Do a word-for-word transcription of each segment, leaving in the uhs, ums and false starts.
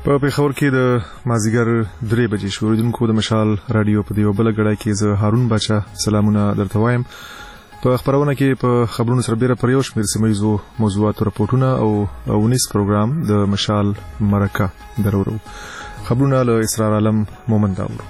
په پېښور کې د مازیګر درې بجې شو. اوریدونکو د مشال رادیو په دیو بل غړای کې زه هارون بچا سلامونه درته وایم. په خبرونه کې په خبرونو سره بیره پر یو شمېر سیمه موضوعات او راپورټونه او اونیس پروګرام د مشال مرکه درورو. خبرونه له اسرار عالم مومند اورو.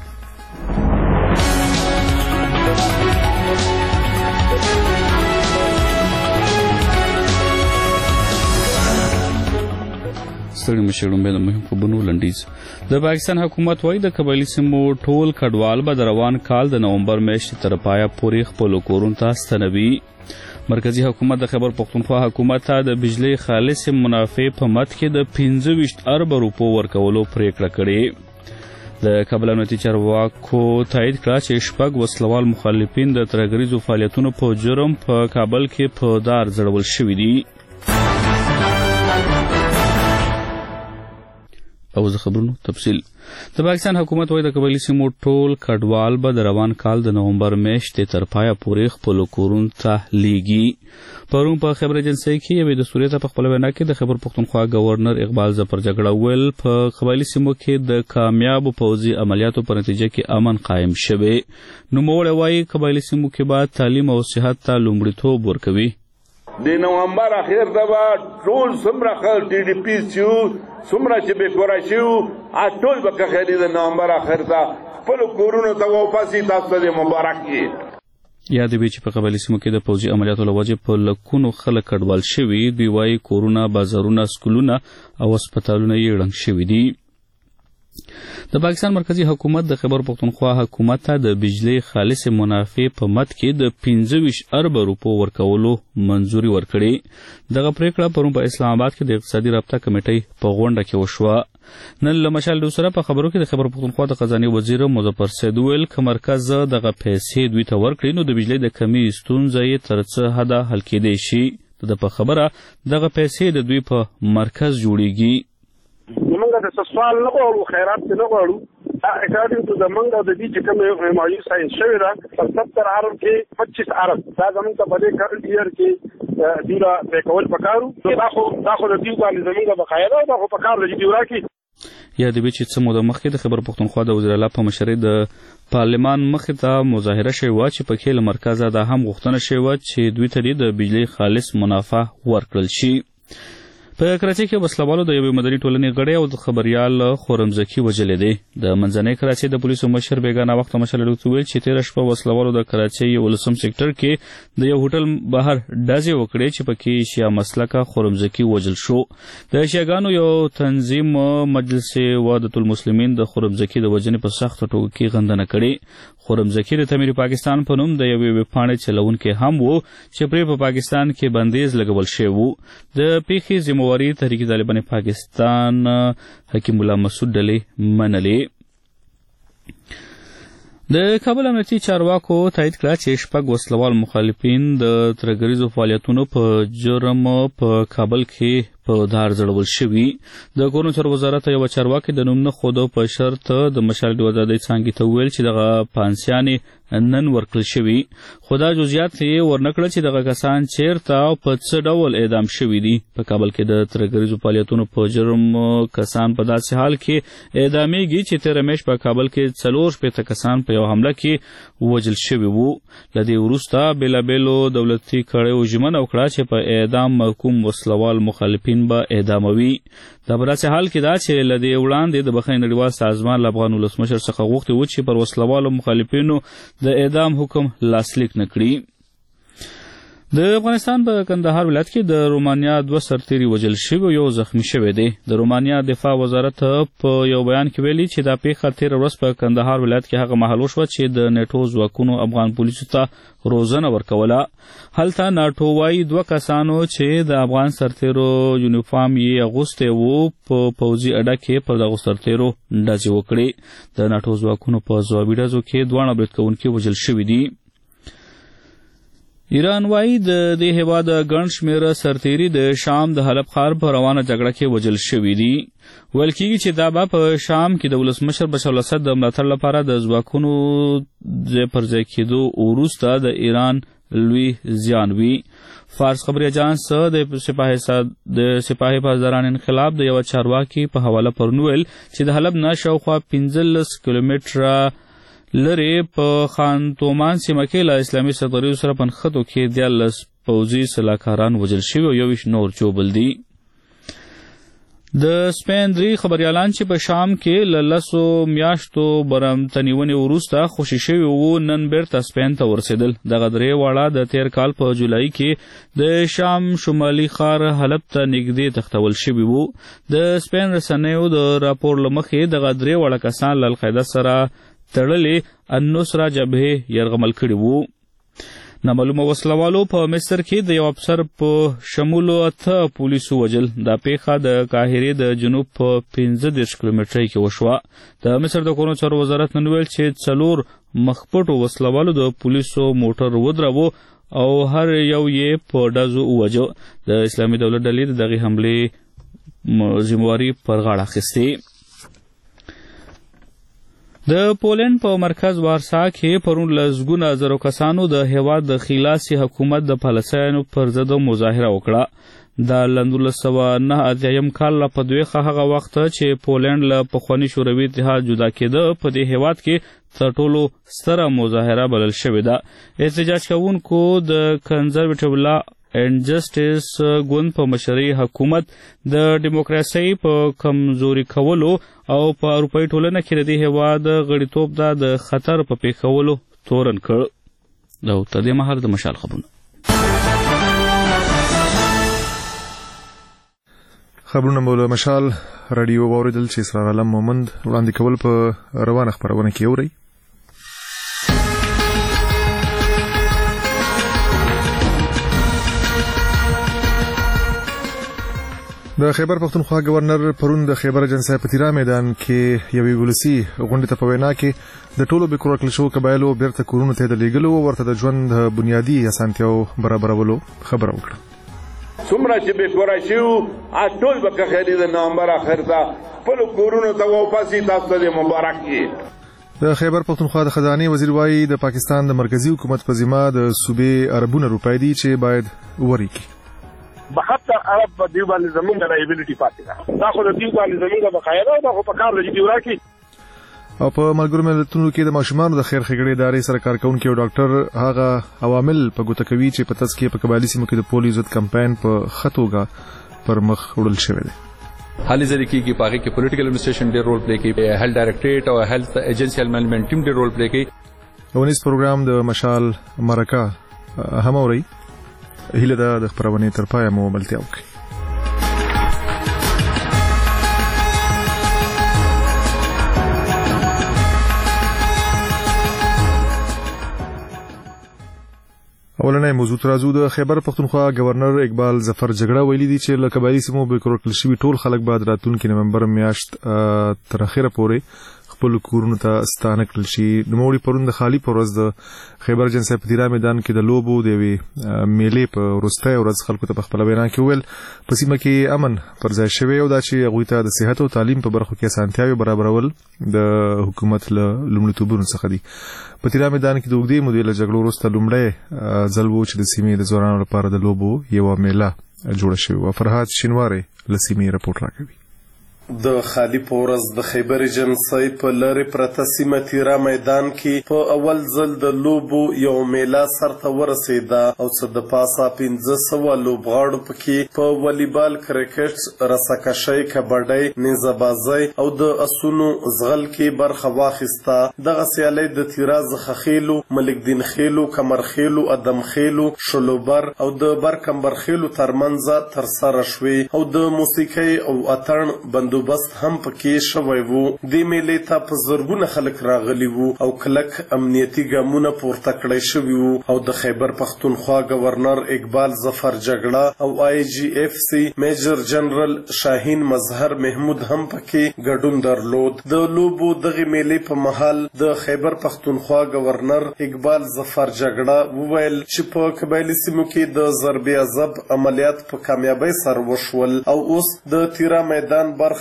ستړي مشرون به د مهم خبرونو لنډیز. د پاکستان حکومت وايي د قبایلي سیمو ټول کډوال به د روان کال د نومبر میاشتې تر پایه پورې خپلو کورونو ته ستنوي. مرکزی حکومت د خیبر پختونخوا حکومت ته د بجلی خالص منافع په مد کې د پنځه ویشت ارب روپو ورکولو پریکړه کړې. د کابل امنیتي چارواکو تایید کړه چې شپږ وسلوال مخالفین د ترهګریزو فعالیتونو په جرم په کابل کې په دار ځړول شوي دي. او زه خبرونو تفصیل. د پاکستان حکومت وايي د قبایلي سیمو ټول کډوال به د روان کال د نومبر میاشتې تر پایه پورې خپلو کورونو ته لیږي. پرون په خبر ایجنسۍ کې یوې دستوري ته په خپله وینا کې د خیبر پختونخوا گورنر اقبال ظفر جګړه وویل په قبایلي سیمو کې د کامیابو پوځي عملیاتو په نتیجه کې امن قایم شوی. نوموړی وايي قبایلي سیمو کې به تعلیم او صحت ته لومړیتوب ورکوي. د نومبر اخر ته به ټول څومره خلک ټي ډي پي شو څومره چې بېکوره شو ټول به کښېني د نومبر اخر ته خپلو کورونو ته واپس شي. تاسو ته دې مبارک وي. یاد وي چې په قبایلي سیمو کې د پوځي عملیاتو له وجې په لکونو خلک کډوال شوي. دوی وايي کورونه، بازارونه، سکولونه او هسپتالونه یې ړنګ شوي دي. د پاکستان مرکزی حکومت د خیبر پختونخوا حکومت ته د بجلی خالص منافع په مد کې د پنځه ویشت ارب روپو ورکولو منظوري ورکړې. دغه پریکړه پرون په اسلام آباد کې د اقتصادي رابطه کمیټې په غونډه کې وشوه. نن له مشال سره په خبرو کې د خیبر پختونخوا د خزانه وزیر مظفر سید ویل که مرکز دغه پیسې دوی ته ورکړي نو د بجلی د کمی ستونزه یې تر څه حده حل کېدی شي. د په خبره دغه پیسې د دوی په مرکز جوړیږي. زمونږ د سوال نه غواړو، خیرات نه غواړو. اکارډینګ ټو د منګ او د دې چې کوم معیوب ساينس شوی دا پر ستر ارب کې پچیس ارب دا زمونږ ته په دې کرنټ ایئر کې دیره په کول پکارو. دا خو دا خو د دې باندې زمونږ بقایا ده، دا خو پکار لږ دی ورکی. یا د بیچ څه موده مخکې د خیبر پختونخوا د وزیر اعلی په مشرۍ د پارلمان مخې ته مظاهره شوې وه چې په کې له مرکزه دا هم غوښتنه شوې وه چې دوی ته د بجلی خالص منافع ورکړل شي. په کراچۍ کې وسلوالو د یوې مدني ټولنې غړی او د خبریال خورمزکي وژلی دی. د منځنۍ کراچۍ د پولیسو مشر بیګانه وخت مشر ډاکټر ویل چې تېره شپه وسلوالو د کراچۍ یولسم سیکټر کې د یو هوټل بهر ډزې وکړې چې پکې شیعه مسلکه خورمزکي وژل شو. د شیعهګانو یو تنظیم مجلس وحدت المسلمین د خورمزکي د وژنې په سخته توګه کې غندنه کړې. خورمزکي د تعمیر پاکستان په نوم د یوې ویبپاڼې چلونکی هم و چې پرې په پاکستان کې بندیز لګول شوی و. د پیښې ذمہواري تحریک طالبان پاکستان حکیم الله مسعود ډلې منلې. د کابل امنیتي چارواکو تایید کړه چې شپږ وسلوال مخالفین د ترهګریزو فعالیتونو په جرم په کابل کې په دار ځړول شوي. د کورونو چارو وزارت یوه چارواکي د نوم نه ښودو په شرط د مشال د آزادۍ څانګې ته وویل چې دغه پانسیانې نن ورکړل شوي، خو دا جزئیات یې ورنه کړه چې دغه کسان چیرته او په څه ډول اعدام شوي دي. په کابل کې د ترهګریزو فعالیتونو په جرم کسان په داسې حال کې اعدامیږي چې تېره میاشت په کابل کې څلور شپېته کسان په یو حمله کې وژل شوي وو. له دې وروسته بېلابېلو دولتي کړیو ژمنه وکړه چې په اعدام محکوم وسلوال مخالفین به اعداموي. دا په داسې حال کې دا چې له دې وړاندې د بخښنې نړیوال سازمان له افغان ولسمشر څخه غوښتي وو چې پر وسلوالو مخالفینو د اعدام حکم لاسلیک نه کړي. د افغانستان په کندهار ولایت کې د رومانیا دوه سرتیري وژل شوي او یو زخمی شوی دی. د رومانیا دفاع وزارت په یو بیان کې ویلي چې دا پیښه تېره ورځ په کندهار ولایت کې هغه مهال وشوه چې د نیټو ځواکونو افغان پولیسو ته روزنه ورکوله. هلته ناټو وايي دوه کسانو چې د افغان سرتیرو یونیفارم یې اغوستی و په پوځي اډه کې پر دغو سرتیرو ډزې وکړې. د ناټو ځواکونو په ځوابي ډزو کې دواړه برید کوونکي وژل شوي دي. ایران وايي د دې هېواد ګڼ شمېره سرتیري د شام د حلب ښار په روانه جګړه کې وژل شوي دي. ویل کېږي چې دا به په شام کې د ولسمشر بشار الاسد د ملاتړ لپاره د ځواکونو ځای پر ځای کېدو وروسته د ایران لوی زیان وي. فارس خبري اجانس د سپاهي د سپاهي پاسداران انقلاب د یو چارواکي په حواله پرون ویل چې د حلب نه شاوخوا پنځلس کیلومتره لرې په خان تومان سیمه کې له اسلامي سرتېرو سره په نښتو کې دیارلس پوځي سلاکاران وژل شوي او یوویشت نور ژوبل دي. د سپین درې خبریالان چې په شام کې له لسو میاشتو برمتنیونې وروسته خوشي شوي وو نن بیرته سپین ته ورسېدل. دغه درې واړه د تېر کال په جولای کې د شام شمالي ښار حلب ته نږدې تښتول شوي وو. د سپین رسنیو د راپور له مخې دغه درې واړه کسان له القاعده سره تړلې النصره جبهې یرغمل کړي وو. نامعلومه وسلوالو په مصر کې د یو افسر په شمولو اته پولیسو وژل. دا پیښه د قاهرې د جنوب په پنځه دېرش کیلومترۍ کې وشوه. د مصر د کورونو چارو وزارت نن ویل چې څلور مخپټو وسلوالو د پولیسو موټر ودراوه او هر یو یې په ډزو ووژه. د اسلامي دولت ډلې د دغې حملې ذمهواري پر غاړه اخیستې. د پولینډ په مرکز وارسا کې پرون لسګونه زرو کسانو د هېواد د خلاصي حکومت د پالیسیانو پر ضد مظاهره وکړه. د لندولس سوه نهه اتیایم کال له په دویښه هغه وخت چې پولینډ له پخواني شوروي اتحاد جدا کېده په دې هېواد کې تر ټولو ستره مظاهره بلل شوې ده. احتجاج کوونکو د کنزرویټیو لا اینډ جسټس ګوند په مشرۍ حکومت د ډیموکراسۍ په کمزوري کولو او په اروپایي ټولنه کې د دې هېواد غړیتوب ته د خطر په پیښولو تورن کړ. او تر دې مهاله د مشال خبرونه خبرونه مو له مشال راډیو واوریدل چې اسرار عالم مومند وړاندې کول په روانه خبرونه کې اورئ. د خیبر پختونخوا گورنر پرون د خیبر اجنسی په تیرا میدان کې یوې ولسی غونډې ته په وینا کې د ټولو بې کور شوو قبایلو بیرته کورونو ته د لیږلو او ورته د ژوند بنیادي اسانتیاو برابرولو خبره وکړه. څومره چې بې کوره شوي ټول به که خیري د نومبر اخر ته خپلو کورونو ته واپسي تاسو ته د مبارک یې. د خیبر پختونخوا د خزانې وزیر وایي د پاکستان د مرکزی حکومت په ذمه د صوبې اربونه روپۍ دي چې باید وریږي. بهتر عرب په دیو باندې زمونږ لایبیلیټي پاتې ده. دا خو د دیو باندې زمونږ بقایا ده. دا خو په کار لږ دیو راکړي. او په ملګرو ملتونو کې د ماشومانو د خیر ښېګڼې ادارې سره کارکوونکي او ډاکټر هغه عوامل په ګوته کوي چې په تاسو کې په قبایلي سیمو کې د پولیو ضد کمپاین په ښه توګه پر مخ وړل شوی دی. حالي ځای کې په هغه کې پولیټیکل ایڈمنسټریشن ډېر رول پلی کوي. هیلث ډایریکټریټ او هیلث ایجنسی مینجمنټ ټیم ډېر رول پلی کوي. ونیس پروګرام د مشال مرکه هم اوري. هیله ده د خبرونې تر پایه مو ملتیا وکړي. اولنې موضوع ترازو د خیبر پختونخوا گورنر اقبال ظفر جګړه ویلي دي چې له قبایلي سیمو به کور کړل شوي ټول خلک بعد راتلونکي نومبر میاشت تر اخره پورې خپل کورونو ته ستانه کړل شي. نوموړي پرون د خالی پر ورځ د خیبر اجنسی په تیرا میدان کې د لوبو د یوې میلې په وروستۍ ورځ خلکو ته په خپله وینا کې وویل په سیمه کې امن پر ځای شوی او دا چې هغوی ته د صحت او تعلیم په برخو کې اسانتیاوې برابرول د حکومت له لومړیتوبونو څخه دي. په تیرا میدان کې د اوږدې مودې له جګړو وروسته لومړی ځل و چې د سیمې د ځوانانو لپاره د لوبو یوه میله جوړه شوې وه. فرهاد شینواری له سیمې رپورټ راکوي. د خالی پورز د خیبر اجنسی په لارې پرته سیمه تیرا میدان کې په اول ځل د لوبو یو میله سرته ورسېده او څه د پاسه پنځه سوه لوبغاړو پکې په والیبال، کرکټ، رسکشۍ، کبډۍ، نیزهبازۍ او د اسونو ځغل کې برخه واخیسته. دغه سیالۍ د تیرا زخخیلو، ملکدین خیلو، کمرخیلو، ادم خیلو، شلوبر او د برکمبر خیلو ترمنځ ترسره شوې او د موسیقۍ او اتڼ بندو بست هم پکې شوی وو. دې میلې ته په زرګونه خلک راغلي وو او کلک امنیتي ګامونه پورته کړی شوي وو او د خیبر پختونخوا گورنر اقبال ظفر جګړه او آی جی اف سی میجر جنرال شاهین مظهر محمود هم پکې ګډون درلود. د لوبو دغه میلې په مهال د خیبر پختونخوا گورنر اقبال ظفر جګړه وویل چې په قبایلي سیمو کې د ضرب عذاب عملیات په کامیابۍ سره وشول او اوس د تیرا میدان برخه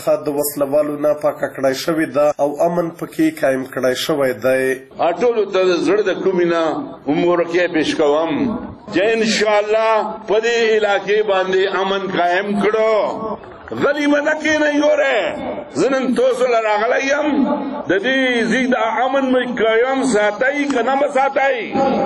څخه د وسلوالو نه پاکه کړای شوې ده او امن پکې قایم کړای شوی دی. ټولو ته د زړه د کومې نه مبارکي پیش کوم چې انشاءالله په دې علاقې باندې امن قایم کړو. غلی منه کېنئ. ګوره زه نن تاسو له راغلی یم د دې ځای د امن مې قایم ساتئ که نه به ساتئ.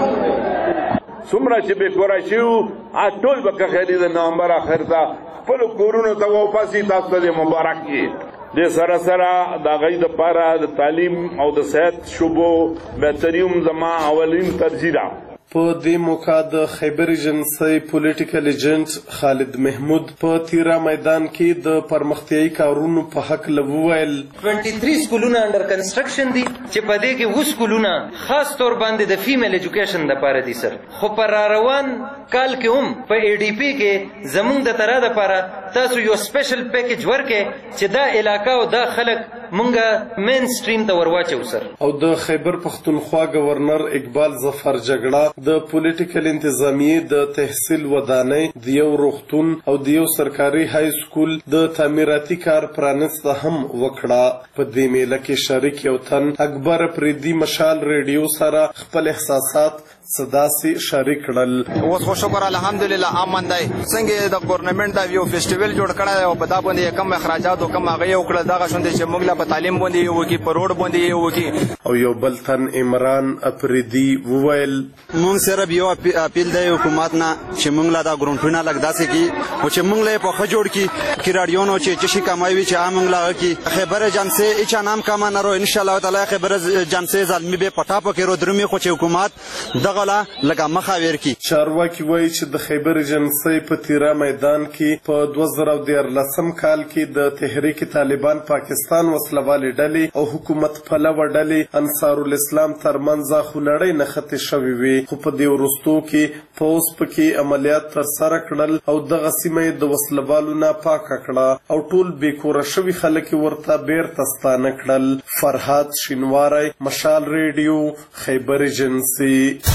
څومره چې بېکوره شوي ټول به که خیري د نومبر اخر ته خپلو کورونو ته واپسي. تاسو ته دې مبارک وي. د سره سره د هغوی دپاره د تعلیم او د صحت شعبو بهتري زما اولین ترجیح ده. په دې موقع د خیبر ایجنسۍ پولیټیکل ایجنټ خالد محمود په تیرا میدان کې د پرمختیایي کارونو په هکله وویل तेईस سکولونه انډر کنسټرکشن دي چې په دې کې و سکولونه خاص طور باندې د فیمیل ایجوکیشن لپاره دي سر. خو پر روان کال کې هم په ای ډي پی کې زمونږ د طرح لپاره تاسو یو سپیشل پیکیج ورکې چې دا علاقه او دا خلک مونږه مین سټریم ته ورواچو سر. او د خیبر پښتونخوا گورنر اقبال ظفر جګړه د پولیټیکل انتظامیې د تحصیل ودانۍ د یو روغتون او د یو سرکاري های سکول د تعمیراتي کار پرانسته هم وکړه. په دې میله کې شریک یو تن اکبر پریدي مشال ریډیو سره خپل احساسات صداسي شریک کړل. اوس خو شکر الحمدلله امن دی. څنګه د ګورنمنت دا یو فیسټیوال جوړ کړی او په دا باندې کم اخراجات او کم هغه یو کړل دغه شوندې چې موږ لا په تعلیم باندې یو کې په روډ باندې یو کې. او یو بل تن عمران افریدي وویل موږ سره یو اپیل دی حکومت نه چې موږ لا دا ګرونټونه لګ داسې کی او چې موږ له په خجوړ کی کی رادیو نو چې چې کمایوي چې موږ لا کی خبر جانسه اچ نام کما نه رو ان شاء الله تعالی خبر جانسه ظالمي به پټا پکې رو درمي خو چې حکومت دغه لکه مخاویر کی. چارواکي وایي چې د خیبر ایجنسۍ په تیرا میدان کې په دوه زره دیارلسم کال کې د تحریک طالبان پاکستان وسلوالې ډلې او حکومت پلوه ډلې انصار الاسلام ترمنځ خونړۍ نښتې شوې وې. خو په دې وروستو کې پوځ پکې عملیات ترسره کړل او دغه سیمه یې د وسلوالو نه پاکه کړه او ټول بېکوره شوي خلک ورته بیرته ستانه کړل. فرهاد شینواری، مشال ریډیو، خیبر ایجنسي.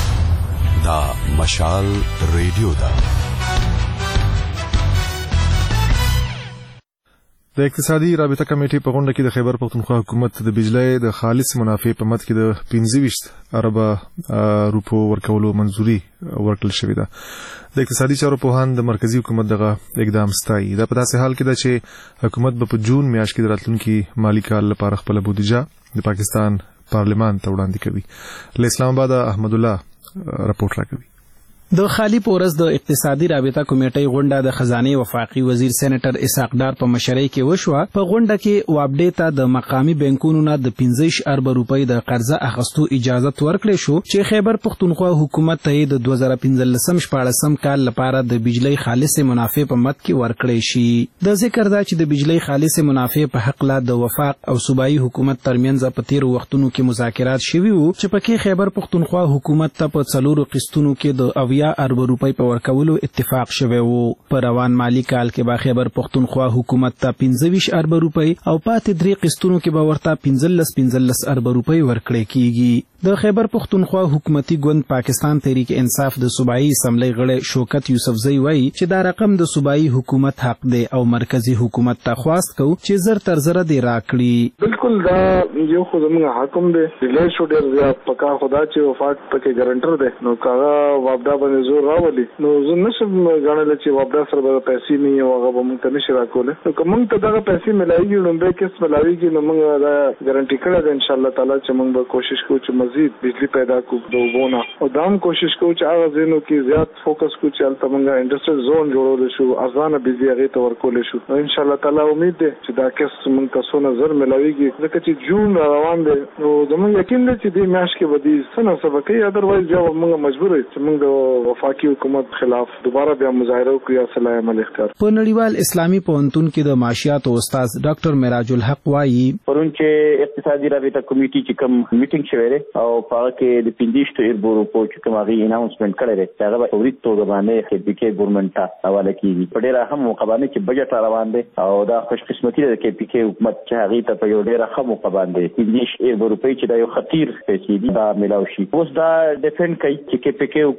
دا مشال ریډیو ده. د اقتصادي رابطه کمیټې په غونډه کې د خیبر پښتونخوا حکومت د بجلی د خالص منافع په مد کې د پنځه ویشت اربه روپو ورکولو منځوري ورکړل شوې ده. د اقتصادي چارو پوهان د مرکزی حکومت دغه اقدام ستایي. دا په داسې حال کې ده چې حکومت به په جون میاشت کې د راتلونکي مالي کال لپاره خپل بودیجه د پاکستان پارلمان ته وړاندې کوي. له اسلام آباد احمد الله رپورټ راکوي. د خالی پورس د اقتصادي رابطه کمیټې غونډه د خزانه وفاقي وزیر سېنیټر اسحاق ډار په مشرۍ کې وشوه. په غونډه کې وابډې ته د مقامی بانکونو نه د پنځه ارب روپۍ د قرضه اخیستو اجازه ورکړې شو چې خیبر پښتونخوا حکومت ته د دوه زره پنځلسم شپاړسم کال لپاره د بجلی خالص منافع په مد کې ورکړې شي. د ذکر دا چې د بجلی خالص منافع په حق لا د وفاق او صوبایي حکومت ترمنځ په تیر وختونو کې مذاکرات شوي وو چې پکې خیبر پښتونخوا حکومت ته په څلورو قسطونو کې د یا ارب روپۍ په ورکولو اتفاق شوی وو. په روان مالی کال کې به خیبر پښتونخوا حکومت ته پنځه ویشت ارب روپۍ او پاتې درې قسطونو کې به ورته پنځلس پنځلس ارب روپۍ ورکړې کیږي. د خیبر پښتونخوا حکومتي ګوند پاکستان تحریک انصاف د صوبایي اسمبلی غړی شوکت یوسفزئی وایي چې دا رقم د صوبایي حکومت حق دی او مرکزی حکومت ته خواست کو چې زر تر زر دی راکړي. بالکل دا یو خو زموږ حکم دی. ډیلی شو ډېر زیات پکا خدا چې وفاق پکې ګارنټر دی نو کاغه وابدا باندې زور راولي نو زه نشم غواړل چې وابدا سره به پیسې نه او هغه به موږ ته نشي راکولی. نو که موږ ته دغه پیسې ملایږي لومبۍ کس ملاویږي نو موږ دا ګارنټي کړی ده انشاءالله تعالی چې موږ به کوشش کوو چې مزید بجلی پیدا کوو د اوبو نه او دا هم کوشش کوو چې هغه ځایونو کې زیات فوکس کوو چې هلته موږ انډسټریل زون جوړولی شو ارزانه بجلي هغې ته ورکولی شو. نو انشاءالله تعالی امید دی چې دا کس موږ ته څونه زر ملاویږي ځکه چې جون را روان دی نو زموږ یقین دی چې دې میاشت کې به دې څه نه څه به کوي. ادروایز بیا به موږ مجبور یو چې موږ د وفاقي حکومت خلاف دوباره بیا مظاهره وکړو یا صلاح عمل اختیار. په نړیوال اسلامي پوهنتون کې د معاشیاتو استاد ډاکټر معراج الحق وایي پرون چې اقتصادي رابطه کمیټې چې کوم میټینګ شوی دی او په هغه کې د پنځه ارب روپو چې کوم هغې اناونسمنټ کړی دی چې هغه به په فوري توګه باندې خې پي کې ګورنمنټ ته حواله کېږي. په ډېره ښه موقع باندې چې بجټ را روان دی او دا خوشقسمتي ده د کې پي کې حکومت چې هغې ته په یو ډېره ښه موقع باندې پنځه ارب روپۍ چې دا یو خطیر پیسې دي دا میلاو شي. اوس دا ډیفینډ کوي چې کې پي کې حکومت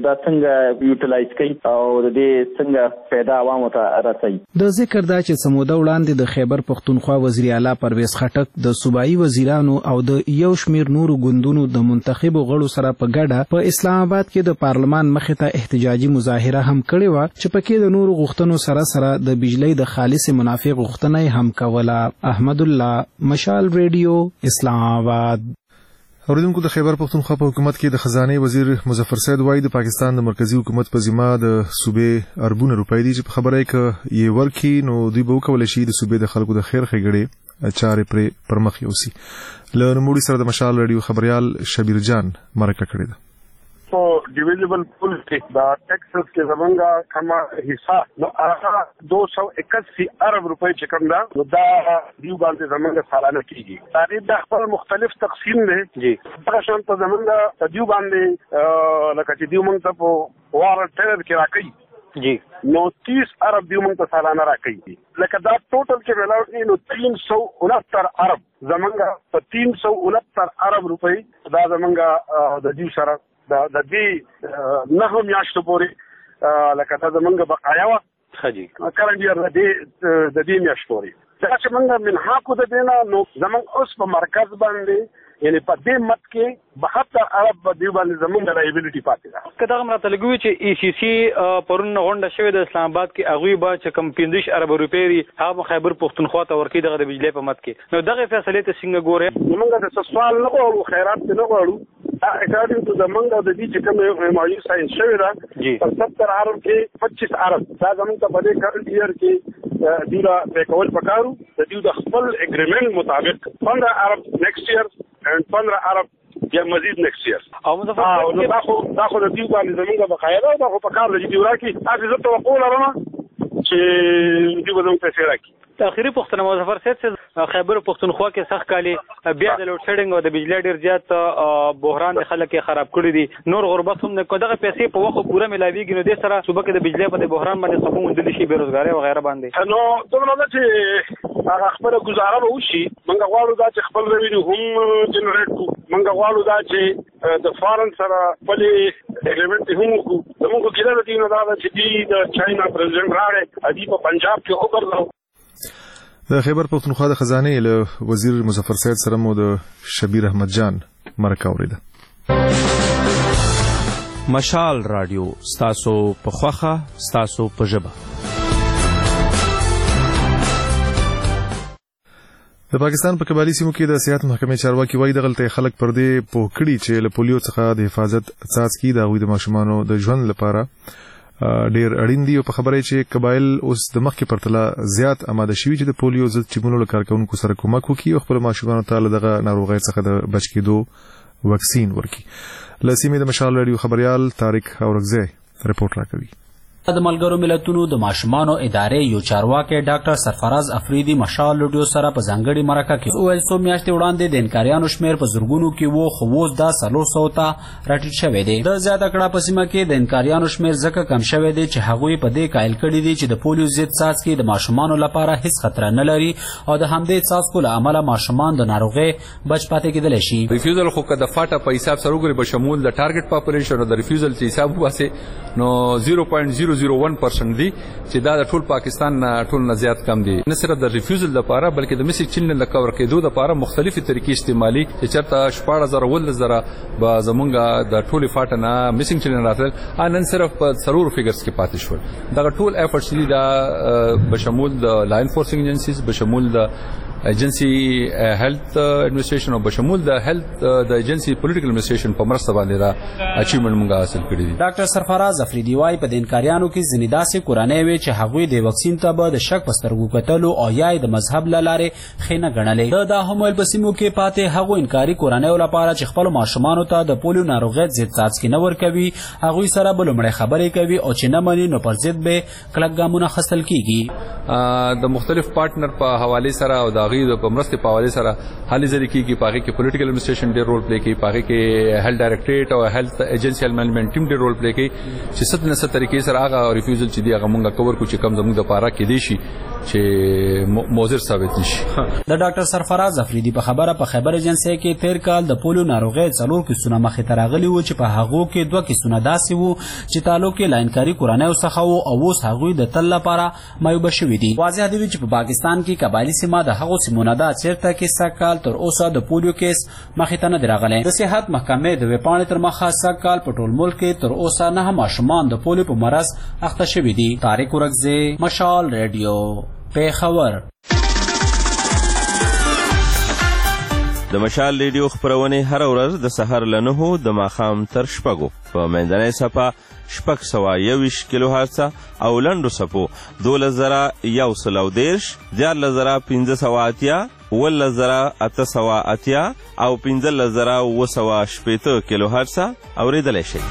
دا څنګه یوټیلایز کوي او د دې څنګه پیدا عوامو ته رسوي. د ذکر دا چې سموده وړاندې د خیبر پښتونخوا وزیر اعلی پرویز خټک د صوبایي وزیرانو او د یو شمیر نورو ګوندونو د منتخبو غړو سره په ګډه په اسلام آباد کې د پارلمان مخې ته احتجاجي مظاهره هم کړې وه چې پکې د نورو غوښتنو سره سره د بجلی د خالص منافع غوښتنه هم کوله. احمد الله، مشال ریډیو، اسلام آباد. اوریدونکو، د خیبر پښتونخوا په حکومت کې د خزانه وزیر مظفر سید وایي د پاکستان د مرکزی حکومت په ذمہ د صوبې اربونه روپۍ دي چې په خبره کې یې ورکی نو دوی به وکولای شي د صوبې د خلکو د خیر ښېګړې چارې پرې پرمخ یوسي. له نوموړي سره د مشال ریډیو خبريال شبیر جان مرکه کړې ده. تو ډیویژبل پول کې دا ټیکسز کې زمونږه کما حصہ نو هغه دو سو اکاسی ارب روپۍ چې کوم دا نو دا دیو باندې زمونږه سالانه کیږي. تاریخ د خپل مختلف تقسیم دی جی هغه شان ته زمونږه دیو باندې لکه چې دیو مونږ ته په وار ټرر کې راکې جی نو تیس ارب دیو مونږ ته سالانه راکې لکه دا ټوټل کې ولاړ نو تین سو انہتر ارب زمونږه په تین سو انہتر ارب روپۍ دا زمونږه د دیو سره د د دې نه میاشتو پورې لکه ته زمونږ بقایا وه ښه جي کرنټ ایئر د دې د دې میاشتو پورې ځکه چې مونږ منحاکو د دې نه نو زمونږ اوس په مرکز باندې یعنی په دې مت کې بهتر ارب په دې باندې زمونږ لایبیلیټي پاتې ده. که دغه راته لګوي چې ای سی سی پرون غونډه شوې د اسلام آباد کې هغوی به چې کوم پنځه ارب روپۍ دي هغه خیبر پښتونخوا ته ورکوي دغه د بجلۍ په مت کې. نو دغه فیصلې ته څنګه ګورې؟ مونږ د څه سوال نه غواړو، خیرات نه غواړو. اکارډینګ ټو د منګ د دې چې کوم ایمایو ساين شوی دا په ستر ارب کې پچیس ارب دا زموږ ته په دې کرنټ ایئر کې دیرا بیکول پکارو د دې د خپل اګریمنت مطابق پندرہ ارب نیکسٹ ایئر and پندرہ ارب یا مزید نیکسٹ ایئر او نو دا خو دا خو د دې باندې زموږ بقایا ده دا خو پکار لږ دی ورکی تاسو زه توقع لرم چې دې به موږ پیسې راکړي. اخیری پوښتنه مظفر صاحب چې خیبر پښتونخوا کې سخت کالي بیا د لوډ شیډینګ او د بجلی ډیر زیات بحران د خلک خراب کړی دي نور غربت هم نه دغه پیسې په وخت پوره ملاویږي نو د سره صوبه کې د بجلی په بحران باندې څه موندل شي بیروزګاری او غیره باندې نو دغه چې هغه خبره گزاره به وشي. موږ غواړو دا چې خپل روینو هم جنریټ کړو، موږ غواړو دا چې د فارن سره خپل اګریمنټ هم وکړو. موږ کېدل دي نو دا چې د چاینا پرزیدنت راغی ادي په پنجاب کې وګرځاو. د خیبر پښتونخوا د خزانه له وزیر مظفر سید سره مو د شبیر احمد جان مرکه اوریده. مشال رادیو ستاسو په خوخه ستاسو په ژبه. د پاکستان په قبالي سیمو کې د صحت محکمې چارواکي وایي دغلته خلک پر دې پوه کړي چې له پولیو څخه د حفاظت څاڅکي د هغوی د ماشومانو د ژوند لپاره ډیر اړین دي او په خبره چې قبایل اوس د مخکې پرتله زیات آماده شوي چې د پولیو ضد ټیمونو له کارکونکو سره کومک وکړي او خپل ماشومانو ته له دغه ناروغۍ څخه د بچ کېدو واکسین ورکړي. له سیمې د مشال ریډیو خبريال طارق اورغزی رپورټ راکوي. د ملګرو ملتونو د ماشومانو ادارې یو چارواکي ډاکټر سرفراز افریدي مشال لوډیو سره په ځانګړي مرکه کې وویل څو میاشتې وړاندې د انکاریانو شمیر په زرګونو کې وو خو اوس دا څلور سوه ته راټیټ شوی دی. د زیاته کړه په سیمه کې د انکاریانو شمیر ځکه کم شوی دی چې هغوی په دې قایل کړي دي چې د پولیو ضد څاڅکي د ماشومانو لپاره هیڅ خطر نه لري او د همدې څاڅکو له امله ماشومان د ناروغۍ بچ پاتې کېدلی شي. ریفیوزل خو که د فاټا په حساب سره وګوري به شمول د ټارګټ پاپولیشن او د ریفیوزل چې حساب وباسي نو زیرو پوینټ زیرو زیرو ون پرسنټ دي چې دا د ټول پاکستان ټول نه زیات کم دي. نه صرف د ریفیوزل لپاره بلکې د مسیک چیلډرن د کور کېدو لپاره مختلفي طریقې استعمالي چې چرته شپږ هزار ول زره به زمونږه د ټولي فاټ نه مسیک چیلډرن راتل نن صرف په ضرور فګرز کې پاتې شول. دا ټول افورټس دي دا بشمول د لا انفورسینګ ایجنسیز بشمول د ایجنسی هیلث ایڈمنسټریشن او بشمول د هیلث د ایجنسی پولیټیکل ایڈمنسټریشن په مرسته باندې دا اچیومنت موږ حاصل کړی دي. ډاکټر سرفراز افریدي وايي په دینکاریانو کې ځینې داسې کورنۍ وي چې هغوی د واکسین ته به د شک په سترګو کتلو او یا د مذهب له لارې ښې نه ګڼلې. دا هم ویل په سیمو کې پاتې هغو انکاري کورنیو لپاره چې خپلو ماشومانو ته د پولیو ناروغۍ ضد څاڅکي نه ورکوي هغوی سره به لومړی خبرې کوي او چې نه مني نو پر ضد به کلک ګامونه اخیستل کیږي. د مختلف پارټنر په حواله سره او د هغه د مرستې په حواله سره حالي ځری کیږي په هغه کې پولیټیکل ایڈمنسټریشن ډېر رول پلی کوي په هغه کې هیلث ډایریکټریټ او هیلث ایجنسی مینجمنت ټیم ډېر رول پلی کوي چې ست نه ست طریقې سره هغه ریفیوزل چې دی هغه مونږه کور کو چې کم زموږ د پاره کې دی شي چې موثر ثابت نشي. د ډاکټر سرفراز افریدي په خبره په خبر ایجنسی کې تیر کال د پولیو ناروغي څلور کیسونه مخې ته راغلي وو چې په هغو کې دوه کیسونه داسې وو چې تعلق یې لاینکاري کورنیو څخه وو او اوس هغوی د تل لپاره معیوبه شوي دي. واضح دی چې په پاکستان کې قبایلي سیمه د هغو سیمونه ده چیرته کې سږ کال تر اوسه د پولیو کیس مخې ته نه دی راغلی. د صحت محکمې د ویبپاڼې تر مخه سږ کال په ټول ملک کې تر اوسه نهه ماشومان د پولیو په مرض اخته شوي دي. طارق ورکزی، مشال ریډیو، پیښور. د مشال ریډیو خپرونې هر ورځ د سحر له نهو د ماښام تر شپږو په منځنۍ څپه شپږ سوه یوویشت کیلو هرڅه او لنډو څپو دولس زره یو سل او دېرش، دیارلس زره پنځه سوه اتیا، اوولس زره اته سوه اتیا او پنځلس زره اووه سوه شپېته کیلو هرڅه اورېدلی شئ.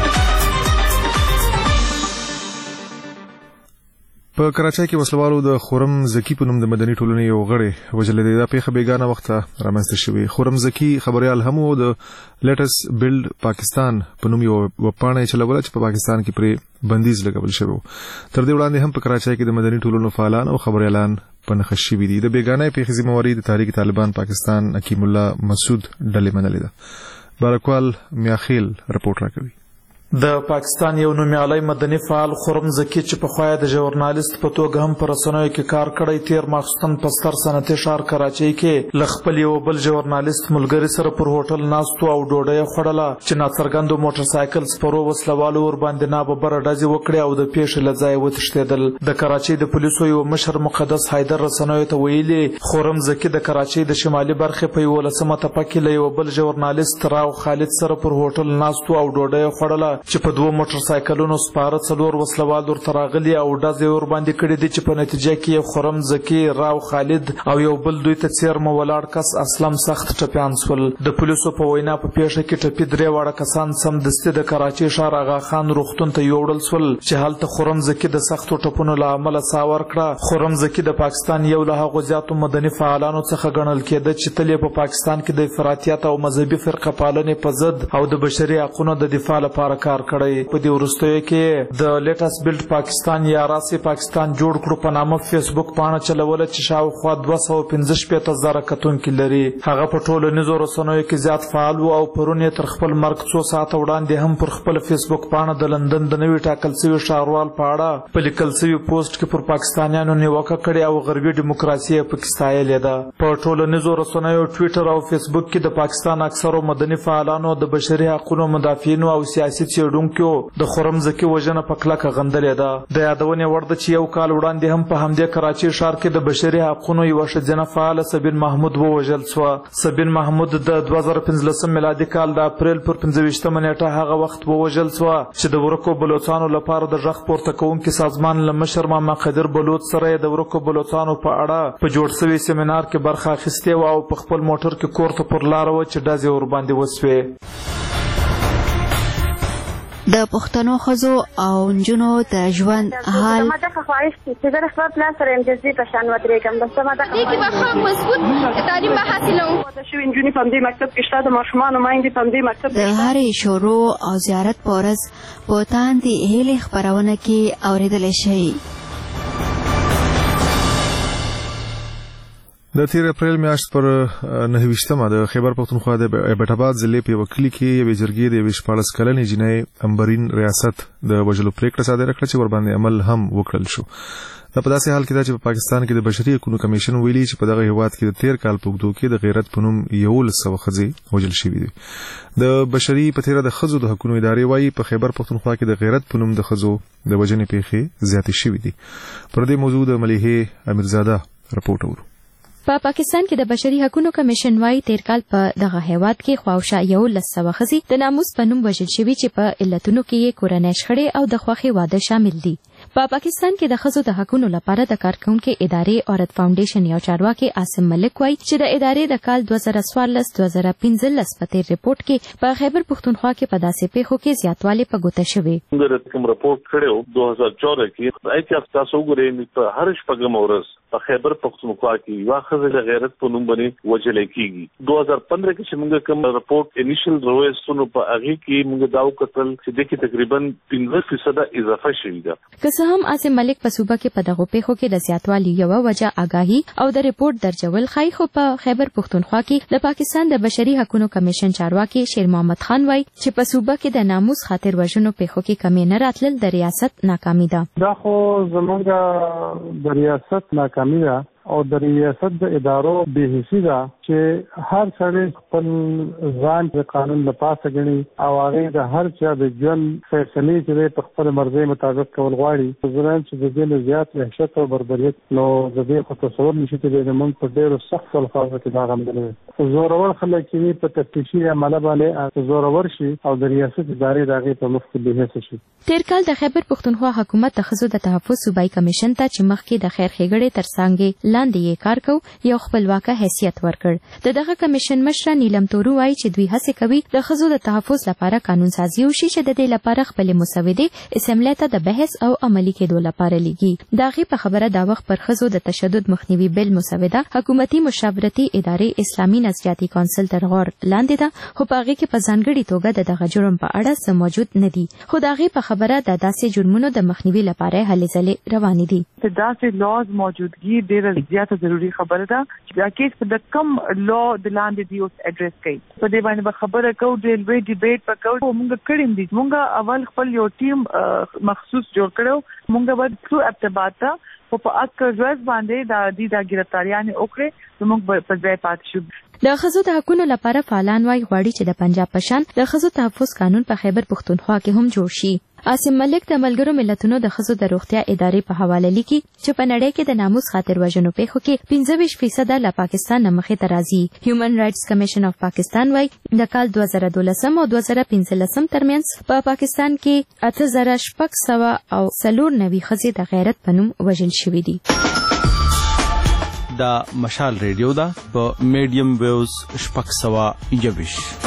په کراچۍ کې وسلوالو د خورم زکی په نوم د مدني ټولنې یو غړی وژلی دی. دا پیښه بیګانه وخته رامنځته شوې. خورم زکی خبریال هم و د لیټس بلډ پاکستان په نوم یو وپاڼه یې چلوله چې په پاکستان کې پرې بندیز لګول شوی و. تر دې وړاندې هم په کراچۍ کې د مدني ټولنو فعالان او خبریالان په نښه شوي دي. د بیګانه پیښې ذمہواري د تحریک طالبان پاکستان حکیم الله مسعود ډلې منلې ده. بارکوال میاخیل رپورټ راکوي. د پاکستان یو نومیالی مدني فعال خورم زکی چې په خویا د ژورنالیست په توګه هم په رسنیو کې کار کړی تیر ماخستن په ستر صنعتي ښار کراچۍ کې له خپل یو بل ژورنالیست ملګري سره پر هوټل ناستو او ډوډۍ خوړله چې ناڅرګندو موټر سایکل سپرو وسلوالو ورباندې ناببره ډزې وکړې او د پیښې له ځایه وتښتېدل. د کراچۍ د پولیسو یو مشر مقدس حیدر رسنیو ته ویلي خورم زکی د کراچۍ د شمالي برخې په یولسمه تپه کې له یو بل ژورنالیست راو خالد سره پر هوټل ناستو او ډوډۍ خوړله چې په دوه موټر سایکلونو سپاره څلور وسلوال ورته راغلي او ډزې ورباندې کړي دي چې په نتیجه کې یو خورم زکی، راو خالد او یو بل دوی ته څیرمه ولاړ کس اسلم سخت ټپیان سول. د پولیسو په وینا په پیښه کې ټپي درې واړه کسان سمدستي د کراچۍ ښار اغا خان روغتون ته یوړل سول چې هلته خورم زکی د سختو ټپونو له امله ساه ورکړه. خورم زکی د پاکستان یو له هغو زیاتو مدني فعالانو څخه ګڼل کېده چې تل په پاکستان کې د افراطیت او مذهبي فرقه پالنې په ضد او د بشري حقونو د دفاع لپاره کار کړی. په دې وروستیو کې د لیټس بلډ پاکستان یا راسي پاکستان جوړ کړو په نامه فیسبوک پاڼه چلوله چې شاوخوا دوه سوه پنځه شپېته زره کتونکي لري. هغه په ټولنیزو رسنیو کې زیات فعال و او پرون یې تر خپل مرګ څو ساعته وړاندې هم پر خپل فیسبوک پاڼه د لندن د نوي ټاکل شوي ښاروال په اړه په لیکل شوي پوسټ کې پر پاکستانیانو نیوکه کړې او غربي ډیموکراسي یې پکې ستایلې ده. په ټولنیزو رسنیو ټویټر او فیسبوک کې د پاکستان اکثرو مدني فعالانو، د بشري حقوقو مدافعینو او سیاسي څېړونکو د خورم زکی وژنه په کلکه غندلې ده. د یادونې وړ ده چې یو کال وړاندې هم په همدې کراچۍ ښار کې د بشري حقوقو یوه ښځینه فعاله سبین محمود ووژل سوه. سبین محمود د دوه زره پنځلسم میلادي کال د اپریل پر پنځه ویشتمه نیټه هغه وخت ووژل سوه چې د ورکو بلوڅانو لپاره د غږ پورته کوونکي سازمان له مشر ماما قدر بلوڅ سره یې د ورکو بلوڅانو په اړه په جوړ شوي سیمینار کې برخه اخیستې وه او په خپل موټر کې کور ته پر لاره وه چې ډزې ورباندې وسوې. د پښتنو ښځو او نجونو د ژوند حال ما دغه خواهش چې زه د خپل پلار سره امتیازي په شان ودرېږم. بس ما دغه دې کې به ښه مضبوط تعلیم به حاصلوم. واده شوي نجونې په همدې مکتب کې شته، د ماشومانو میندې په همدې مکتب کې د هرې شروع او زیارت په ورځ په تاندې هیلې خپرونه کې اورېدلی شئ. د تیر اپریل میاشت پر نهه ویشتمه د خیبر پختونخوا د ایبټ آباد ضلع په وکیل کې یوې جرګې د یوې شپاړس کلنې جینۍ امبرین ریاست د وژلو پریکړه صادره کړه چې ورباندې عمل هم وکړل شو. دا په داسې حال کې ده چې په پاکستان کې د بشري حقوقو کمیشن ویلي چې په دغه هیواد کې د تیر کال په اوږدو کې د غیرت په نوم یولس سوه ښځې وژل شوي دي. د بشري په تیره د ښځو د حقوقو ادارې وایي په خیبر پختونخوا کې د غیرت په نوم د ښځو د وژنې پیښې زیاتې شوي دي. پر دې موضوع د ملیحې امیرزاده رپورټ اورو. په پاکستان کې د بشري حقوقو کمیشن وايي تیر کال په دغه هیواد کې خواوشا یولس سوه ښځې د ناموس په نوم وژل شوي چې په علتونو کې یې کورنۍ شخړې او د خوښۍ واده شامل دي. په پاکستان کې د ښځو د حقوقو لپاره د کارکونکو ادارې عورت فاونډیشن یو چارواکي عاصم ملک وایي چې د ادارې د کال دوه زره څوارلس دوه زره پنځلس په تیر ریپورت کې په خیبر پښتونخوا کې په داسې پیښو کې زیاتوالی په ګوته شوی. موږ کوم ریپورټ کړو دوه هزار چودہ کې ایتیاس تاسو وګورئ په هر شپږم ورځ په خیبر پښتونخوا کې یو ښځه د غیرت په نوم باندې وژل کېږي. دوه هزار پندرہ کې چې موږ کوم ریپورت انیشل رویستونو په هغه کې موږ داو کتل چې د کې تقریبا پنځه فیصد اضافه شوې ده. که څه هم عاصم ملک په صوبه کې په دغه پیښو کې د زیاتوالي یو وجه آگاهي او د ریپورت درجول خای خو په خیبر پښتونخوا کې د پاکستان د بشري حقوقو کمیشن چارواکي شیر محمد خان وایي چې په صوبه کې د ناموس خاطر وژنو پیښو کې کمی نه راتلل د ریاست ناکامي ده. دا خو زموږ د ریاست ناکامي ده او د ریاست د ادارو بې حسي ده چې هر سړی خپل ځان د قانون له پاسه ګڼي او هغه د هر چا د ژوند فیصلې چې په خپل مرزي مطابق کول غواړي. ځان چې د دې زیات وحشت او بربریت نو د دې په تصور نشي چې د موږ په ډېر سخت الفاظو کې دا غندل زورور خلک چې په تفتیشي عمله باندې زورور شي او د ریاست ادارې دغه په مخ کې به حساسي. تیر کال د خیبر پښتونخوا حکومت د ښځو د تحفظ صوبایي کمیشن ته چې مخکې د خیر ښېګړې تر څنګه لاندې یې کار کو یو خپلواکه حیثیت ورکړ. د دغه کمیشن مشره نیلم تورو وایي چې دوی هڅه کوي د ښځو د تحفظ لپاره قانون سازي وشي چې د دې لپاره خپل مسودې اسمبلی ته د بحث او عملي کېدو لپاره لیږي. دا غي په خبره دا وخت پر ښځو د تشدد مخنیوي بل مسوده حکومتي مشاورتي ادارې اسلامي نظریاتي کونسل تر غور لاندې ده خو په هغه کې په ځانګړي توګه د دغه جرم په اړه څه موجود نه دي. خو دا غي په خبره د داسې جرمونو د مخنیوي لپاره هلې ځلې روانې دي. داسې لاز موجودګي ډېره زیاته ضروري خبره ده چې دا کیس په د کم لا د لاندې دی اوس اډریس کوي. په دې باندې خبره کوو د لوی ډیبیټ وکړو. موږ کړیم دي موږ اول خپل یو ټیم مخصوص جوړ کړو. موږ به ټرو ابتباتا په اکر ورځ باندې د دې د ګرفتاریان اوکړه موږ په ځای پات شو. د ښځو د حقوقو لپاره فعالان وايي غواړي چې د پنجاب په شان د ښځو تحفظ قانون په خیبر پښتونخوا کې هم جوړ شي. عاصم ملک د ملګرو ملتونو د ښځو د روغتیا ادارې په حواله لیکي چې په نړۍ کې د ناموس خاطر وژنو پیښو کې پنځه ویشت فیصد له پاکستان نه مخې ته راځي. هیومن رائټس کمیشن اف پاکستان وايي د کال دوه زره دولسم او دوه زره پنځلسم ترمنځ په پاکستان کې اته زره شپږ سوه او څلور نوي ښځې د غیرت په نوم وژل شوي دي. دا مشال ریډیو ده په میډیم ویوز شپږ سوه یوویشت.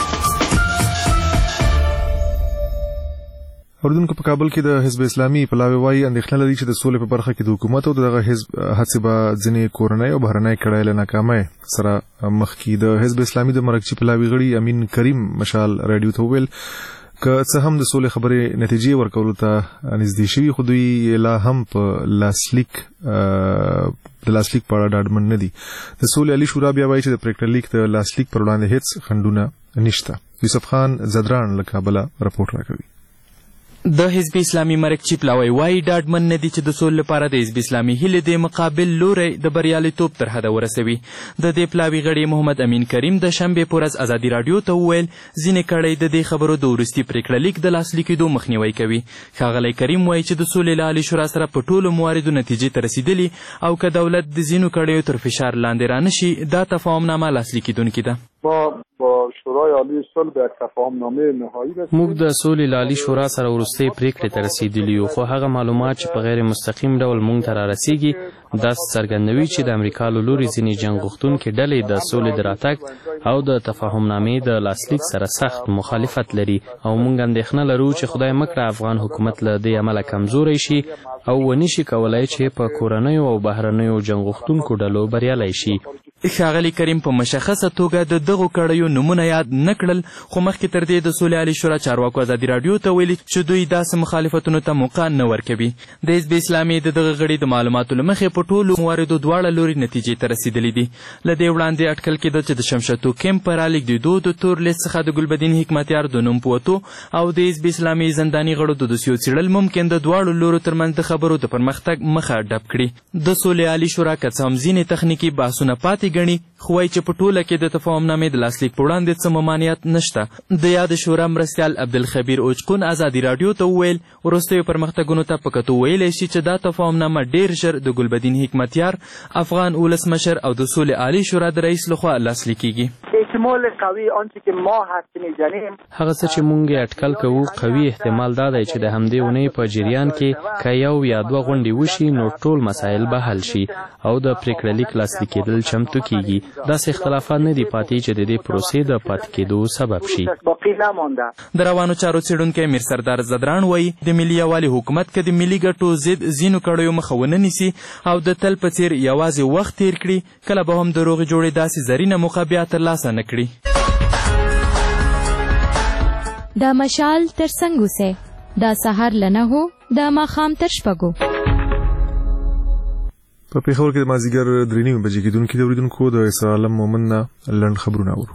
اردن په کابل کې د حزب اسلامي پلاوی وايي اندېښنه لري چې د سولې په برخه کې د حکومت او دغه حزب هڅې به ځینې کورنۍ او بهرنۍ کړای له ناکامۍ سره مخ کې. د حزب اسلامي د مرکزي پلاوي غړي امین کریم مشال رادیو ته وویل که څه هم د سولې خبرې نتیجې ورکولو ته نږدې شوي خو دوی لا هم په لاسلیک د لاسلیک په اړه ډاډمن نه دي. د سولې عالی شورا بیا وایي چې د پریکړه لیک د لاسلیک پر وړاندې هیڅ خنډونه نشته. یوسف خان زدران له کابل راپورټ راکوي. د حزب اسلامي مرکزي پلاوی وايي ډاډمن نه دي چې د سولې لپاره د حزب اسلامي هیلې د مقابل لوري د بریالیتوب تر حده ورسوي. د دې پلاوي غړي محمد امین کریم د شنبې په ورځ ازادي راډیو ته وویل ځینې کړۍ د دې خبرو د وروستي پریکړه لیک د لاسلیک کېدو مخنیوی کوي. ښاغلی کریم وايي چې د سولې له عالي شورا سره په ټولو مواردو نتیجې ته رسیدلي او که دولت د ځینو کړیو تر فشار لاندې رانشي دا تفاهمنامه لاسلیک کېدونکې ده. شورای عالی صلح به تفاهمنامه نهایی رسیدیم. موږ د سولې عالی شورا سره وروستۍ پریکړې ته رسیدلي یو خو هغه معلومات چې په غیر مستقیم ډول موږ ته را رسیږي دا څرګندوي چې د امریکا له لوري ځینې جنګ غوښتونکې ډلې د سولې د راتګ او د تفاهمنامې د لاسلیک سره سخت مخالفت لري او موږ اندېښنه لرو چې خدای مکړه افغان حکومت له دې عمله کمزوری شي او ونشي کولای چې په کورنیو او بهرنیو جنګ غوښتونکو ډلو بریالی شي. ښاغلی کریم په مشخصه توګه د دغو کړیو نومونه یاد نه کړل خو مخکې تر دې د سولې عالي شورا چارواکو ازادي راډیو ته ویلي چې دوی داسې مخالفتونو ته موقع نه ورکوي. د حزب اسلامي د دغه غړي د معلوماتو له مخې په ټولو مواردو دواړه لوري نتیجې ته رسیدلي دي. له دې وړاندې اټکل کېده چې د شمشتو کیمپ په رالیږدېدو د تور لیست څخه د ګلبدین حکمتیار د نوم په وتو او د حزب اسلامي زنداني غړو د دوسیو څېړل ممکن د دواړو لورو ترمنځ د خبرو د پرمختګ مخه ډب کړي. د سولې عالي شورا که څه هم ځینې تخنیکي بحثونه پاتې ګڼي خو وایي چې په ټوله کې د تفاهمنامې نامې د لاسلیک په وړاندې څه ممانعت نشته. د یاد شورا مرستیال عبدالخبیر اوچقون ازادي راډیو ته وویل وروستیو پرمختګونو ته په کتو ویلی شي چې دا تفاهمنامه ډیر ژر د ګلبدین حکمتیار افغان ولسمشر او د سولې عالی شورا د رئیس لخوا لاسلیک کیږي. احتمال قوي آنچه که ما حدس میزنیم هغه څه چې مونږ یې اټکل کوو قوي احتمال دا دی چې د همدې اونۍ په جریان کې که یو یا دوه غونډې وشي نو ټول مسایل به حل شي او د پریکړه لیک لاسلیک کېدل چمتو کیږي. داسې اختلافات نه دي پاتې چې د دې پروسې د پاتې کېدو سبب شي. د روانو چارو څېړونکی میر سردار زدران وایي د ملي یووالي حکومت که د ملي ګټو ضد ځینو کړیو مخه ونه نیسي او د تل په څېر یوازې وخت تېر کړي کله به هم د روغې جوړې داسې زرینه موقع بیا ترلاسه نه کړي. د مشال تر څنګ اوسئ د سهار له نهو د ماښام تر شپږو. په پېښور کې د مازدیګر درې نیمې بجې کېدونکي د اورېدونکو د اسرار عالم مومن نه لنډ خبرونه اورو.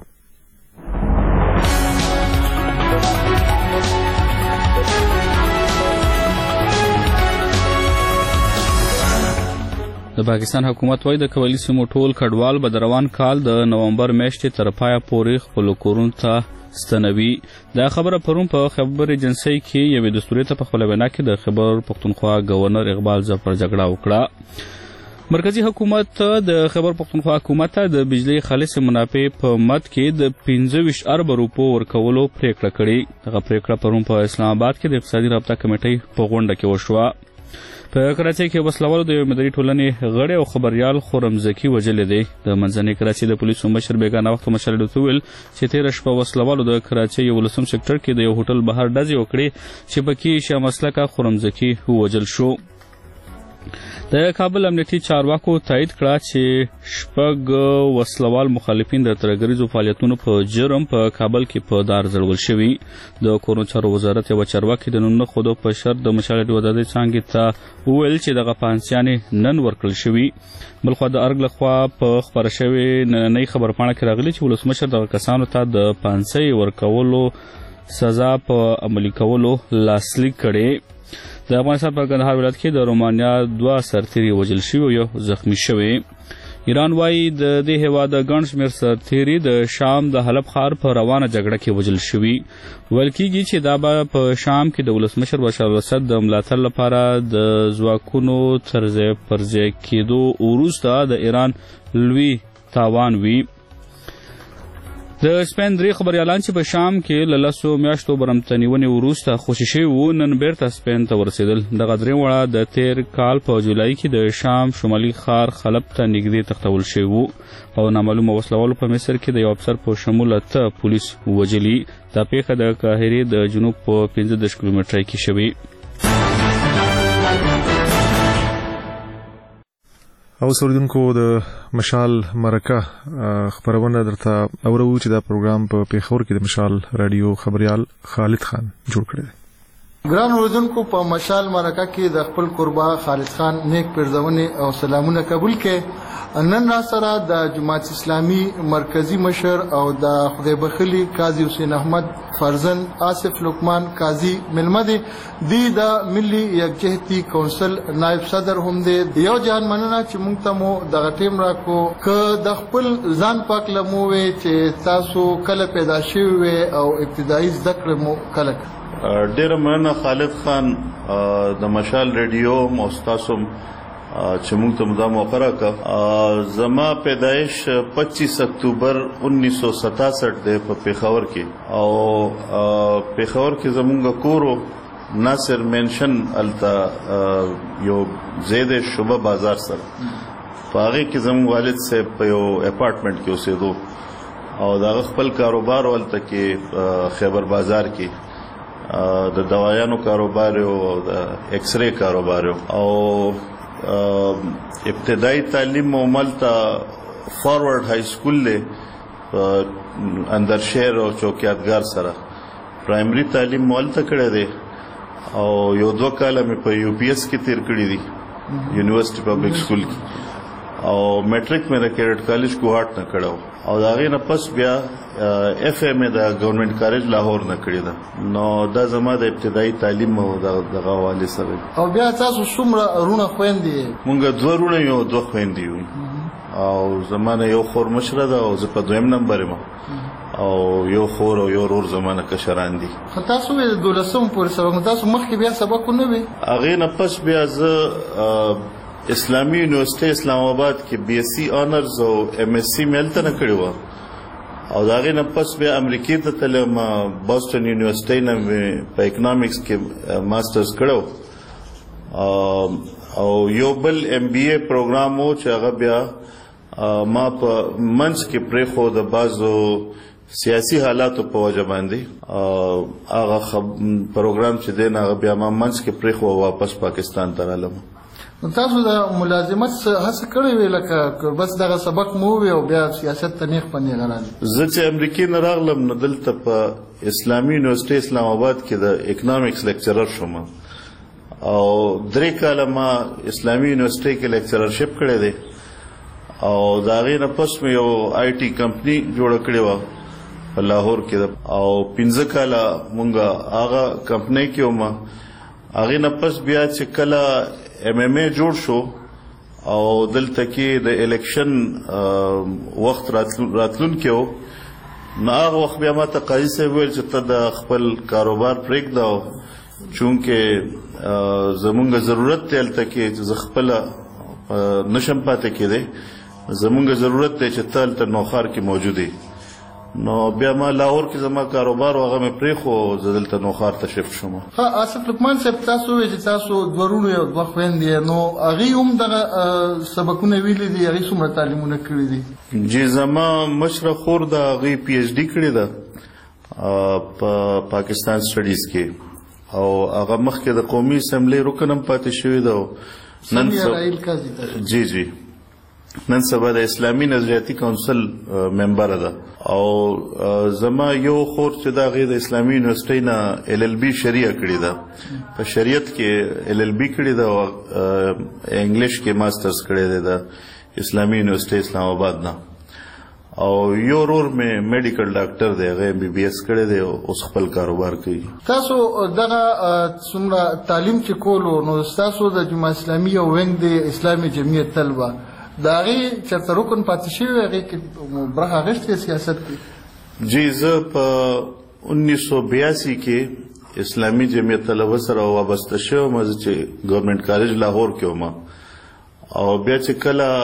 د پاکستان حکومت وايي د قبایلي سیمو ټول کډوال به د روان کال د نومبر میاشتې تر پایه پورې خپلو کورونو ته ستنوي. دا خبره پرون په خبر ایجنسۍ کې یوې دستوري ته په خپله وینا کې د خیبر پښتونخوا گورنر اقبال ظفر جګړه وکړه. مرکزی حکومت د خیبر پښتونخوا حکومت ته د بجلی خالص منافع په مد کې د پنځه ویشت اربه روپو ورکولو پریکړه کړې. دغه پریکړه پرون په اسلام آباد کې د اقتصادي رابطه کمیټۍ په غونډه کې وشوه. په کراچۍ کې وسلوالو د یوې مدني ټولنې غړی او خبریال خرم زکي وژلی دی. د منځنۍ کراچۍ د پولیسو مشر بیګانه وخت مشر ډوته ویل چې تېره شپه وسلوالو د کراچۍ یولسم سیکټر کې د یو هوټل بهر ډزې وکړې چې پکې شاه مسلکه خرم زکي ووژل شو. د کابل امنیتي چارواکو تایید کړه چې شپږ وسلوال مخالفین د ترهګریزو فعالیتونو په جرم په کابل کې په دار ځړول شوي. د کورونو چارو وزارت یوه چارواکي د نوم نه ښودو په شرط د مشال راډیو ازادۍ څانګې ته وویل چې دغه پانسیانې نن ورکړل شوي. بلخوا د ارګ لخوا په خپره شوې نننۍ خبرپاڼه کې راغلي چې ولسمشر دغه کسانو ته د پانسۍ ورکولو سزا په عملي کولو لاسلیک کړې. د افغانستان په کندهار ولایت کې د رومانیا دوه سرتیري وژل شوي او یو زخمی شوی. ایران وایي د دې هېواد ګڼ شمېر سرتیري د شام د حلب ښار په روانه جګړه کې وژل شوي. ویل کېږي چې دا به په شام کې د ولسمشر بشار الاسد د ملاتړ لپاره د ځواکونو تر ځای پر ځای کېدو وروسته د ایران لوی تاوان وي. د سپین درې خبریالان چې په شام کې له لسو میاشتو برمتنیونې وروسته خوشي شوي وو نن بیرته سپین ته ورسېدل. دغه درې واړه د تېر کال په جولای کې د شام شمالي ښار خلب ته نږدې تښتول شوي وو او نامعلومه وسلوالو په مصر کې د یو افسر په شمول اته پولیس وژلي. دا پیښه د قاهرې د جنوب په پنځه دېرش کیلومترۍ کې شوې. او اوریدونکو د مشال مرکه خبرونه درته اورو چې دا پروګرام په پیښور کې د مشال رادیو خبريال خالد خان جوړ کړی دی. ګران اوریدونکو په مشال مرکه کې د خپل قربا خالد خان نیک پرځونې او سلامونه قبول کړي. نن را سره د جماعت اسلامي مرکزی مشر او د خدای بخلی قاضي حسین احمد فرزند آصف لقمان قاضي ملمدي دی د ملي یکجهتي کونسل نائب صدر هم دی. یو جهان مننه چې موږ ته مو د ټیم راکو ک د خپل ځان پاک لموي چې تاسو کله پیدا شوي او ابتدایي زده کړې مو کله. ډیر مننه خالد خان د مشال ریډیو مستاسم چې موږ ته دا موقع راکړه. زما پیدایش پچیس اکتوبر انیس سو ستاسٹھ دی په پیښور کې او پیښور کې زمونږ کورو ناصر منشن التا یو زید شوبه بازار سره په هغه کې زموږ والد صاحب په یو اپارټمنټ کې اوسېدو او دا خپل کاروبار ولته کې خیبر بازار کې د دوايانو کاروبار او د ایکس ری کاروبار او ابتدائی تعلیم مملتا فارورڈ ہائی سکول لے اندر شہر او چوکیاتگار سره پرائمری تعلیم مولته کړی دی او یو دوه کاله مې په یو پی ایس کې تیر کړی دی یونیورسيټي پبلک سکول کې او میټریک مې د کیډټ کالج کوهاټ نه کړو او دا غي نه پس بیا اف ام د ګورنمنت کالج لاهور نه کړی دا نو دا زما د ابتدایي تعلیم او دغه حواله سره. او بیا تاسو څومره رونه خويندې؟ مونږ دوه رونه یو دوه خويندې یو او زمانه یو خور مشره ده او زه په دویم نمبر یم او یو خور او یو ورور زمانه کشران دي. خو تاسو د دولسم پورې سبق تاسو مخکې بیا سبق نه وي؟ هغه نه پس بیا زه اسلامي یونیورسيټي اسلام آباد کې بي اس سي آنرز او ام اس سي ملته نه کړی و او دا غي نه پس بیا امریکای ته تلم بوسټن یونیورسيټي نه په اکونومکس کې ماسترز کړو او یو بل ام بي اي پروګرام و چې هغه بیا ما په منځ کې پرې خو د بازو سیاسي حالاتو په وجه باندې هغه پروګرام چې دی هغه بیا ما منځ کې پرې خو واپس پاکستان ته رالم. تاسو د ملازمت هڅه کړې وی لکه بس دغه سبق مو وی او بیا سیاست ته نیخ پنی غلان؟ زه چې امریکای نه راغلم نو دلته په اسلامي یونیورسيټي اسلام آباد کې د اکونومکس لیکچرر شوم او درې کاله ما اسلامي یونیورسيټي کې لیکچررشپ کړې ده او دا غي نه پس مې یو آی ټي کمپنی جوړ کړې و په لاهور کې او پنځه کاله مونږه هغه کمپنی کې ومه هغه نه پس بیا چې کله ام ام ای جوړ شو او دلته کې د الیکشن وخت راتلون کې و نو هغه وخت بیا ما ته قاضي صاحب ویل چې ته د خپل کاروبار پرېږده چونکه زمونږ ضرورت دی هلته کې چې زه خپله نشم پاتې کېدی زمونږ ضرورت دی چې ته هلته نوخار کې موجود یې نو بیا ما لاهور کې زما کاروبار هغه مې پرېښو زه دلته نوخار ته شفت شوم. ها آصف لقمان صاحب تاسو وایئ چې تاسو دوه وروڼه یو دوه خویندې نو هغوی هم دغه سبقونه ویلي دي هغوی څومره تعلیمونه کړي دي؟ جی زما مشره خور ده هغوی پی ایچ ډي کړې ده په پاکستان سټډیز کې او هغه مخکې د قومي اسمبلی رکن هم پاتې شوې ده نن سبا جی جی نن سبا د اسلامي نظریاتي کونسل ممبر ده او زما یو خور چې دا غي د اسلامي یونیورسيټي نه ال ال بي شریعه کړی ده په شریعت کې ال ال بي کړی ده او انګلیش کې ماسترز کړی ده د اسلامي یونیورسيټي اسلام آباد نه او یو ورور مې میډیکل ډاکټر دی هغه ام بي بي اس کړی دی او اوس خپل کاروبار کوي. تاسو دغه څومره تعلیم چې کولو نو تاسو د جماعت اسلامي او وینګ د اسلامي جمعیت طلبه دا غي چرته رکن پاتې شوی هغه کې برخه اخیستې سیاست کې؟ جی زه په انیس سو بیاسی کې اسلامي جمعیت طلبه سره وابسته شوم چې ګورنمنت کالج لاهور کې وم او بیا چې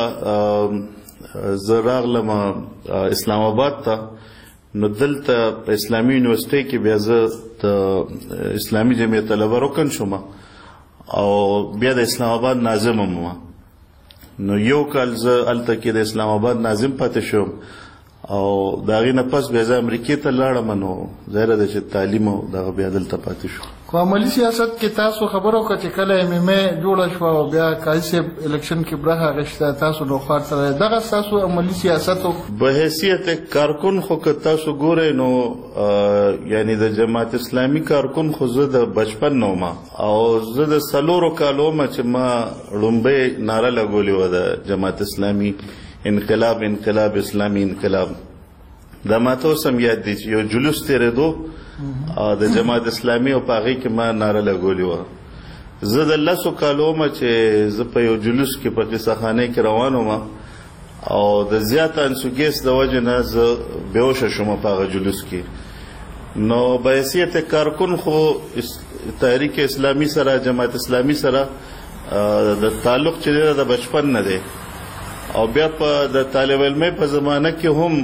کله زه راغلم اسلام آباد ته نو دلته په اسلامي یونیورسيټي کې بیا زه د اسلامي جمعیت طلبه رکن شوم او بیا د اسلام آباد ناظم هم وم نو یو کال زه هلته کې د اسلام آباد ناظم پاتې شوم او د هغې نه پس بیا زه امریکې ته لاړم نو ظاهره ده چې تعلیم او دغه بیا دلته پاتې شو. خو عملي سیاست کې تاسو خبره وکړه چې کله ایم ایم ای جوړه شوه او بیا قاضي صاحب الیکشن کې برخه اخیسته تاسو نوخار سره دغه ستاسو عملي سیاست و؟ به حیثیت کارکن خو که تاسو ګورئ نو یعنی د جماعت اسلامي کارکن خو زه د بچپن نه وم او زه د څلورو کالو وم چې ما لومبۍ ناره لګولې وه د جماعت اسلامي انقلاب انقلاب اسلامي انقلاب دا ما ته اوس هم یاد دي چې یو جلوس تېرېدو د جماعت اسلامي او په هغې کې ما ناره لګولې وه. زه د لسو کالو وم چې زه په یو جلوس کې په قصهخانۍ کې روان وم او د زیات انسوګیس د وجې نه زه بېهوشه شوم په هغه جلوس کې نو به حیثیت کارکن خو تحریک اسلامي سره جماعت اسلامي سره د تعلق چې دی د بچپن نه دی او بیا په د طالب علمۍ په زمانه کې هم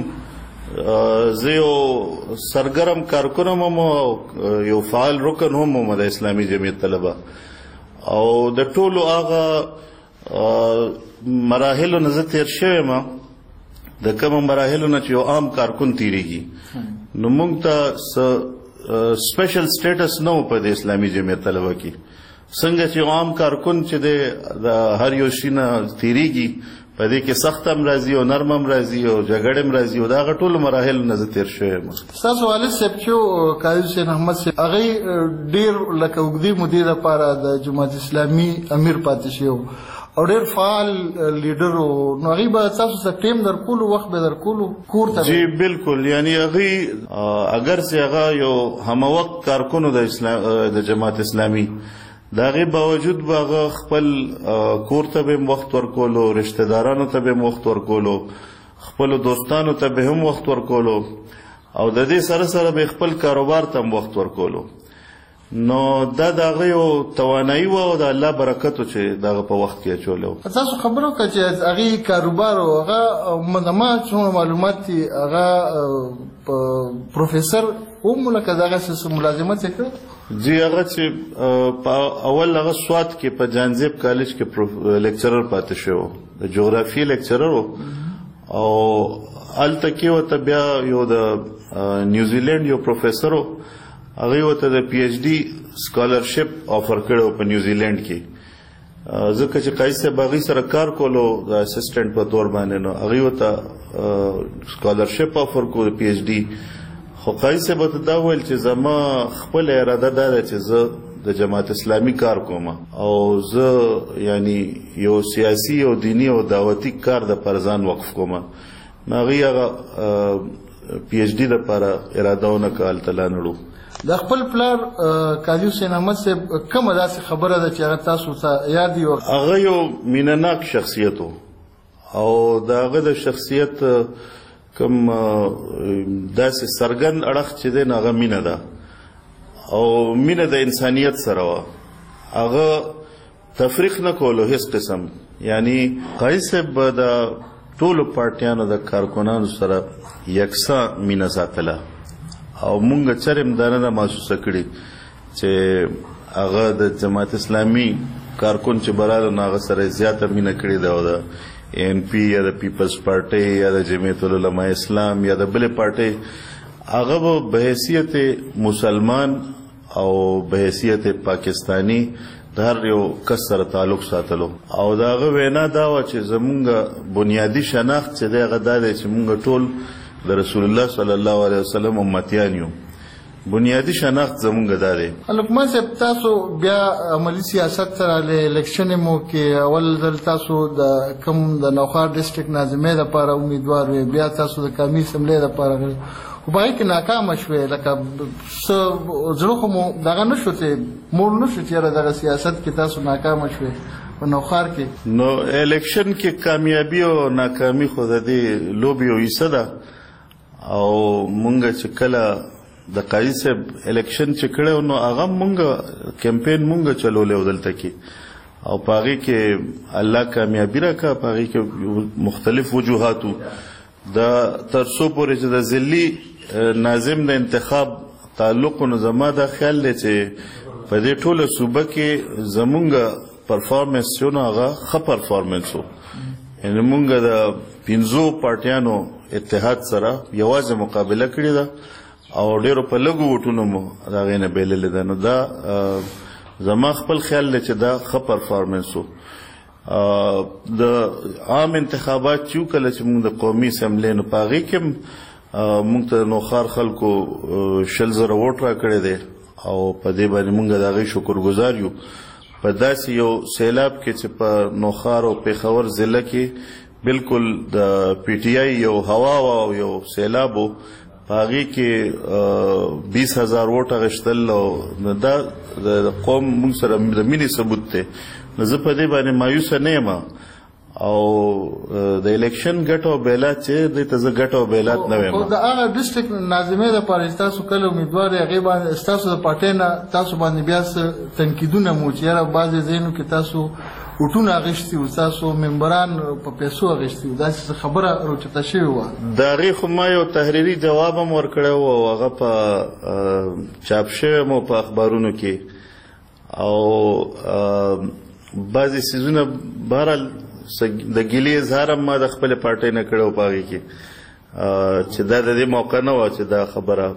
زه یو سرګرم کارکن هم او یو فعال رکن هم وم د اسلامي جمعیت طلبه او د ټولو هغه مراحلو نه زه تېر شوی یم د کومو مراحلو نه چې یو عام کارکن تېرېږي نو موږ ته څه سپیشل سټیټس نه و په د اسلامي جمعیت طلبه کې څنګه چې یو عام کارکن چې دی د هر یو شي نه تېرېږي په دې کې سخت هم راځي او نرم هم راځي او جګړه هم راځي او د هغه ټولو مراحلو نه زه تېر شوی یم. ستاسو والد صاحب چې قاضي حسین احمد صاحب هغوی ډېر لکه اوږدې مودې لپاره د جماعت اسلامي امیر پاتې شوی او ډېر فعال لیډر وو. نو هغوی به تاسو ته ټیم درکولو، وخت به درکولو کور ته؟ جی بالکل، یعنی هغوی اگر چې هغه یو هموقت کارکونو د جماعت اسلامي، د هغې باوجود به هغه خپل کور ته به هم وخت ورکولو، رشته دارانو ته به هم وخت ورکولو، خپلو دوستانو ته به هم وخت ورکولو، او د دې سره سره به خپل کاروبار ته هم وخت ورکولو. نو دا د هغه یو توانایي وه او د الله برکت و چې د هغه په وخت کې اچولی و. تاسو خبره وکړه چې هغې کاروبار و، هغه زما څومره معلومات دي هغه پروفیسر هم لکه دغسې ملازمت یې کړی؟ جی هغه چې په اول هغه سوات کې په جانزیب کالج کې لیکچرر پاتې شوی و، د جغرافیې لیکچرر و، او هلته کې ورته بیا یو د نیوزیلینډ یو پروفیسر و، هغوی ورته د پی ایچ ډي سکالرشپ آفر کړی و په نیوزیلینډ کې، ځکه چې قایص صاحب هغوی سره کار کولو د اسسټنټ په طور باندې، نو هغوی ورته سکالرشپ آفر کړو د پی ایچ ډي. خو قایص صاحب ورته دا وویل چې زما خپله اراده دا ده چې زه د جماعت اسلامي کار کوم او زه یعنی یو سیاسي او دینی او دعوتي کار د پر ځان وقف کوم. نو هغوی هغه پی ایچ ډي دپاره اراده ونه کړه، هلته لاړو. د خپل پلار قاضي حسین احمد صاحب کومه داسې خبره ده چې هغه تاسو ته یاد وي؟ هغه یو مینهناک شخصیت و، او د هغه د شخصیت کوم داسې څرګند اړخ چې دی نو هغه مینه ده، او مینه د انسانیت سره وه. هغه تفریق نه کولو هیڅ قسم، یعنی قاضي صاحب د ټولو پارټیانو د کارکنانو سره یکسا مینه ساتله، او مونږ چرم دا نه ده محسوسه کړې چې هغه د جماعت اسلامي کارکن چې براله نو هغه سره زیاته مینه کړې ده، او د این پی یا د پیپلز پارټۍ یا د جمعیت العلماء اسلام یا د بلې پارټۍ، هغه به بحیثیت مسلمان او بحیثیت پاکستانی د هر یو کس سره تعلق ساتلو. او د هغه وینا دا وه چې زمونږ بنیادي شناخت چې دی هغه دا دی چې مونږ ټول د رسول الله صلی الله علیه وسلم امتیان یو. بنیادی شناخت زمونږ دا دی. لقمان صاحب تاسو بیا عملی سیاست سره له الیکشن مو کې اول ځل تاسو د کوم د نوخار ډسټریکټ ناظمۍ لپاره امیدوار وئ، بیا تاسو د قومي اسمبلۍ لپاره غواړئ، خو په هغې کې ناکامه شوې. لکه څه زړه خو مو دغه نه شو چې موړ نه شو چې یاره دغه سیاست کې تاسو ناکامه شوې په نوخار کې؟ نو الیکشن کې کامیابي او ناکامي خو د دې لوبې یو حصه ده، او مونږ چې کله د قاضي صاحب الیکشن چې کړی نو هغه مونږ کمپین مونږ چلولی و دلته کې، او په هغې کې الله کامیابي راکړه. په هغې کې مختلف وجوهات و، د تر څو پورې چې د ضلعي ناظم د انتخاب تعلق نو زما دا خیال دی چې په دې ټوله صوبه کې زمونږ پرفارمنس چې نو هغه ښه پرفارمنس و، یعنې مونږ د پنځو پارټیانو اتحاد سره یوازې مقابله کړې ده، او ډیرو په لږو ووټونو مو د هغې نه بېللې ده. نو دا زما خپل خیال دی چې دا ښه پرفارمنس و. د عام انتخابات چې و کله چې موږ د قومي اسمبلۍ نو په هغې کې موږ ته نوخار خلکو شل زره ووټ راکړی دی، او په دې باندې موږ د هغې شکرګزار یو. په داسې یو سیلاب کې چې په نوخار او پېښور ضلع کې بالکل د پی ټی آی یو هوا او یو سیلاب و، په هغې کې بیس هزار ووټ اخیستل، او دا د قوم موږ سره د مینې ثبوت دی. نو زه په دې باندې مایوسه نه یم، او د الیکشن ګټه او بیلات چې دې ته زه ګټه او بیلات نه ویم. خو د هغه ډسټریکټ ناظمۍ لپاره چې تاسو کله امیدوار یې هغې باندې ستاسو د پارټۍ نه تاسو باندې بیا څه تنقیدونه مو چې یاره بعضې ځایونو کې تاسو وټونه اخیستي وو، تاسو ممبران په پیسو اخیستي وو، داسې خبره راوچته شوې وه؟ د هغې خو ما یو تحریري جواب هم ورکړی و، او هغه په چاپ شوی مو په اخبارونو کې، او بعضې څیزونه بهرحال د ګیلې اظهار هم ما د خپلې پارټۍ نه کړی و په هغې کې، چې دا د دې موقع نه وه چې دا خبره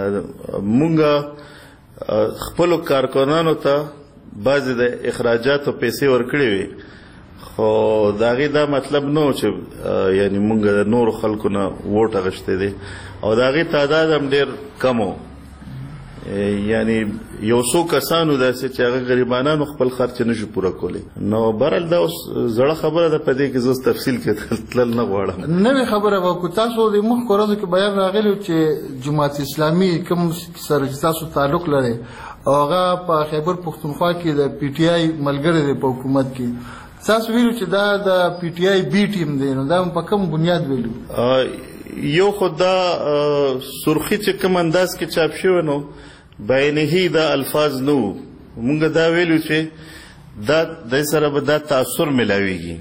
مونږ خپلو کارکنانو ته بعضې د اخراجاتو پیسې ورکړې وې، خو د هغې دا مطلب نه و چې یعنې مونږ د نورو خلکو نه ووټ اخیستی دی، او د هغې تعداد هم ډېر کم و. یعنی یو څو کسانو داسې چې هغه غریبانو خپل خرچ نشي پوره کولی. نو برل دا اوس زړه خبره ده په دې کې زه تفصیل کې تلل نه غواړم. نوې خبره به کو تاسو د مخ کورونو کې بیان راغلی چې جماعت اسلامي کوم سره تاسو تعلق لري هغه په خیبر پښتونخوا کې د پی ټی آی ملګری دی په حکومت کې. تاسو ویلو چې دا د پی ټی آی بی ټیم دی نو دا په کوم بنیاد ویلو؟ یو خدا سرخی چې کوم انداز کې چاپ شوی نو بینهی دا الفاظ نو مونږ دا ویلو چې دا د سره به دا تاثر ملاویږي.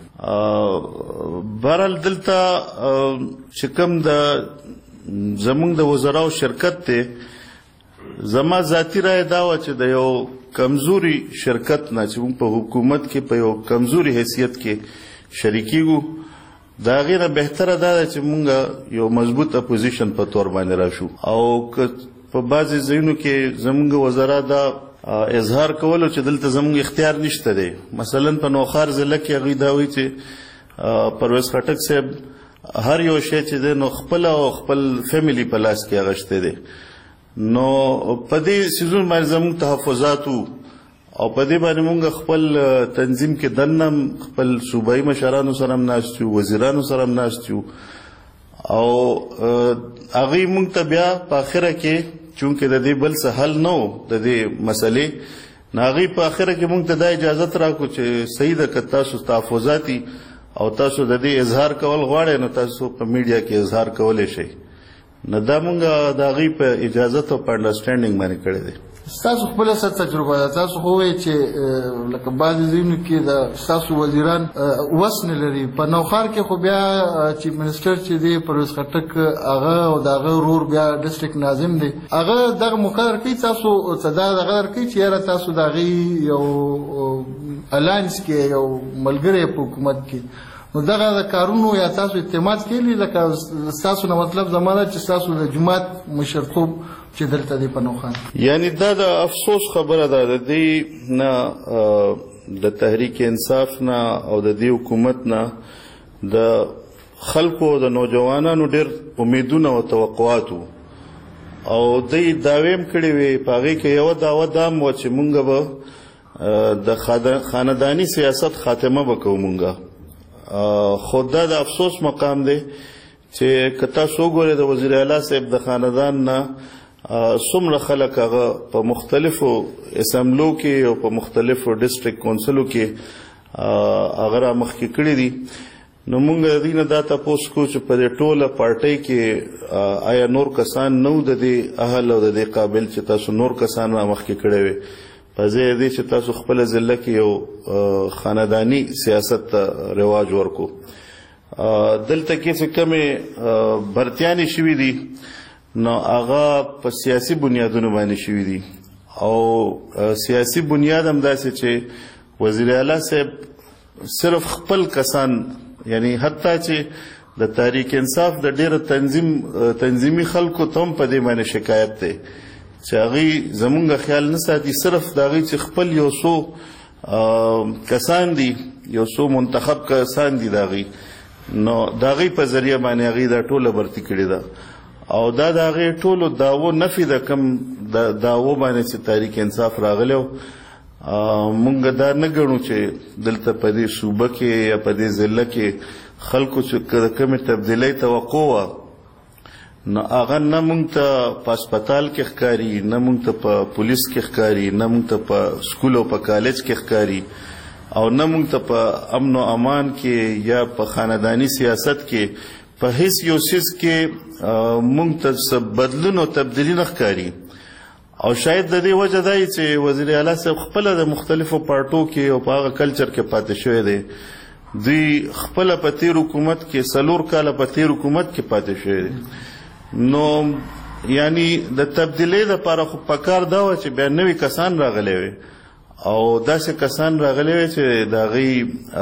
بهرحال دلته چې کوم د زمونږ د وزراو شرکت دی زما ذاتی رای دا و چې د یو کمزوري شرکت نه چې موږ په حکومت کې په یو کمزوري حیثیت کې شریکیږو دا غیره بهتره ده چې موږ یو مضبوط اپوزیشن په تور باندې راشو او په بعضې ځایونو کې زموږ وزرا دا اظهار کولو چې دلته زموږ اختیار نشته دی. مثلا په نوخار ضلع کې هغوی دا وایي چې پرویز خټک صاحب هر یو شی چې دی نو خپل او خپل فیملی په لاس کې اغشتی دی. نو په دې سیزون باندې زموږ تحفظات او په دې باندې موږ خپل تنظیم کې دنم خپل صوبایي مشرانو سره هم ناست یو وزیرانو سره هم ناست یو او هغوی موږ ته بیا په اخره کې چونکې د دې بل څه حل نه و د دې مسلې نو هغوی په اخره کې موږ ته دا اجازت راکړو چې صحیح ده که تاسو تحفظاتي او تاسو د دې اظهار کول غواړئ نو تاسو په میډیا کې اظهار کولی شئ. نو دا مونږ د هغوی په اجازت او په انډرسټینډینګ باندې کړی دی. ستاسو خپله څه تجربه ده؟ تاسو خو وایئ چې لکه بعضې ځایونو کې د ستاسو وزیران وس نه لري. په نوخار کې خو بیا چیف منسټر چې دی پرویز خټک هغه او د هغه ورور بیا ډسټرکټ ناظم دی هغه دغه مقرر کوي تاسو ته دا دغه درکوي چې یاره تاسو د هغې یو الاینس کې یو ملګری په حکومت کې نو دغه د کارونو یا تاسو اعتماد کړي لکه ستاسو نه مطلب زما ده چې ستاسو د جماعت مشرتوب چې دلته دی په نوخان یعنی دا د افسوس خبره ده د دې نه د تحریک انصاف نه او د دې حکومت نه د خلکو د نوجوانانو ډېر امیدونه او توقعات او دوی دعوې هم کړې وې په هغې کې یوه دعوه دا هم وه چې مونږ به د خانداني سیاست خاتمه به کوو مونږ. خو دا د افسوس مقام دی چې که تاسو وګورئ د وزیر اعلی صاحب د خاندان نه څومره خلک هغه په مختلفو اسمبلو کې او په مختلفو ډسټرکټ کونسلو کې هغه رامخکې کړي دي. نو موږ د دې نه دا تپوس کوو چې په دې ټوله پارټۍ کې آیا نور کسان نه وو د دې اهل او د دې قابل چې تاسو نور کسان رامخکې کړی وي په ځای دې چې تاسو خپله ضلع کې یو خانداني سیاست ته رواج ورکو. دلته کې چې کومې برتیانې شوي دي نو هغه په سیاسي بنیادونو باندې شوي دي او سیاسي بنیاد هم داسې چې وزیر اعلی صاحب صرف خپل کسان یعنی حتی چې د تحریک انصاف د ډېر تنظیم تنظیمي خلکو ته هم په دې باندې شکایت دی چې هغوی زمونږ خیال نه ساتي صرف د هغوی چې خپل یو څو کسان دي یو څو منتخب کسان دي د هغوی نو د هغوی په ذریعه باندې هغوی دا ټوله برتي کړې ده او دا د هغې ټولو دعوو نفي ده کوم د دعوو باندې چې تحریک انصاف راغلی و. مونږ دا نه ګڼو چې دلته په دې صوبه کې یا په دې ضلع کې خلکو چې د کومې تبدیلۍ توقع وه نو هغه نه مونږ ته په هسپتال کې ښکاري نه مونږ ته په پولیس کې ښکاري نه مونږ ته په سکول او په کالج کې ښکاري او نه مونږ ته په امن و امان کې یا په خانداني سیاست کې په هیڅ یو څیز کې مونږ ته څه بدلون او تبدیلي نه ښکاري. او شاید د دې وجه دا چې وزیر اعلی صاحب خپله د مختلفو پارټو کې او په هغه کلچر کې پاتې شوی دی. دوی خپله په تېر حکومت کې څلور کاله په تېر حکومت کې پاتې شوی دی. نو یعنی د تبدیلۍ دپاره خو پکار دا وه چې بیا نوي کسان راغلی وي او داسې کسان راغلی وي چې د هغوی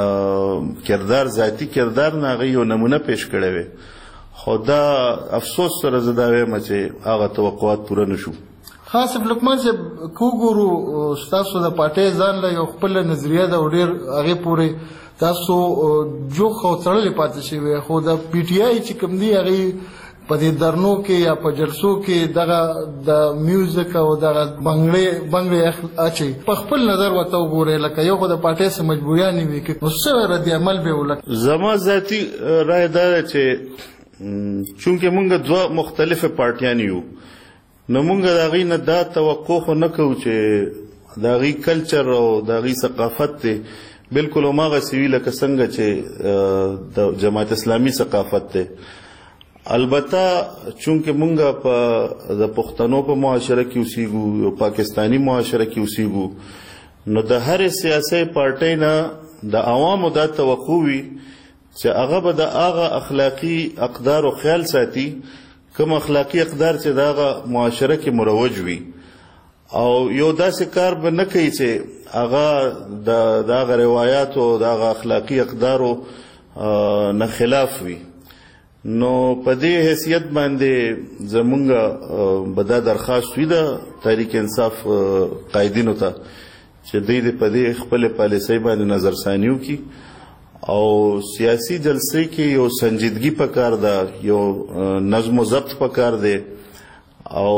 کردار ذاتي کردار نه هغوی یو نمونه پیش کړی وي. خو دا افسوس سره زه دا وایم چې هغه توقعات پوره نه شو. خاصف لقمان صاحب که وګورو ستاسو د پارټۍ ځان له یو خپله نظریه ده او ډېر هغې پورې تاسو جوخ او تړلې پاتې شوې خو د پی ټي آی چې کوم دی هغې په دې درنو کې یا په جلسو کې دغه د میوزیک او دغه بنگړې بنگړې اچي په خپل نظر وته وګورئ لکه یو خو د پارټۍ سره مجبوریان وي کې نو څه رد عمل به ولکه زما ذاتي رائے دا چې چونکه مونږ دوه مختلفه پارټیان یو نو مونږ د هغې نه دا توقع خو نه کوو چې د هغې کلچر او د هغې ثقافت دی بالکل هماغسې وي لکه څنګه چې د جماعت اسلامي ثقافت دی. البته چونکه مونږ په د پښتنو په معاشره کې اوسېږو یو پاکستاني معاشره کې اوسېږو نو د هرې سیاسي پارټۍ نه د عوامو دا توقع وي چې هغه به د هغه اخلاقي اقدارو خیال ساتي کوم اخلاقي اقدار چې د هغه معاشره کې مروج وي او یو داسې کار به نه کوي چې هغه د هغه روایاتو د هغه اخلاقي اقدارو نه خلاف وي. نو په دې حیثیت باندې زمونږ به دا درخواست وي د تحریک انصاف قائدینو ته چې دوی دې په دې خپلې پالیسۍ باندې نظرثاني وکړي او سیاسي جلسې کې یو سنجیدګي پکار ده یو نظم و ضبط پکار دی او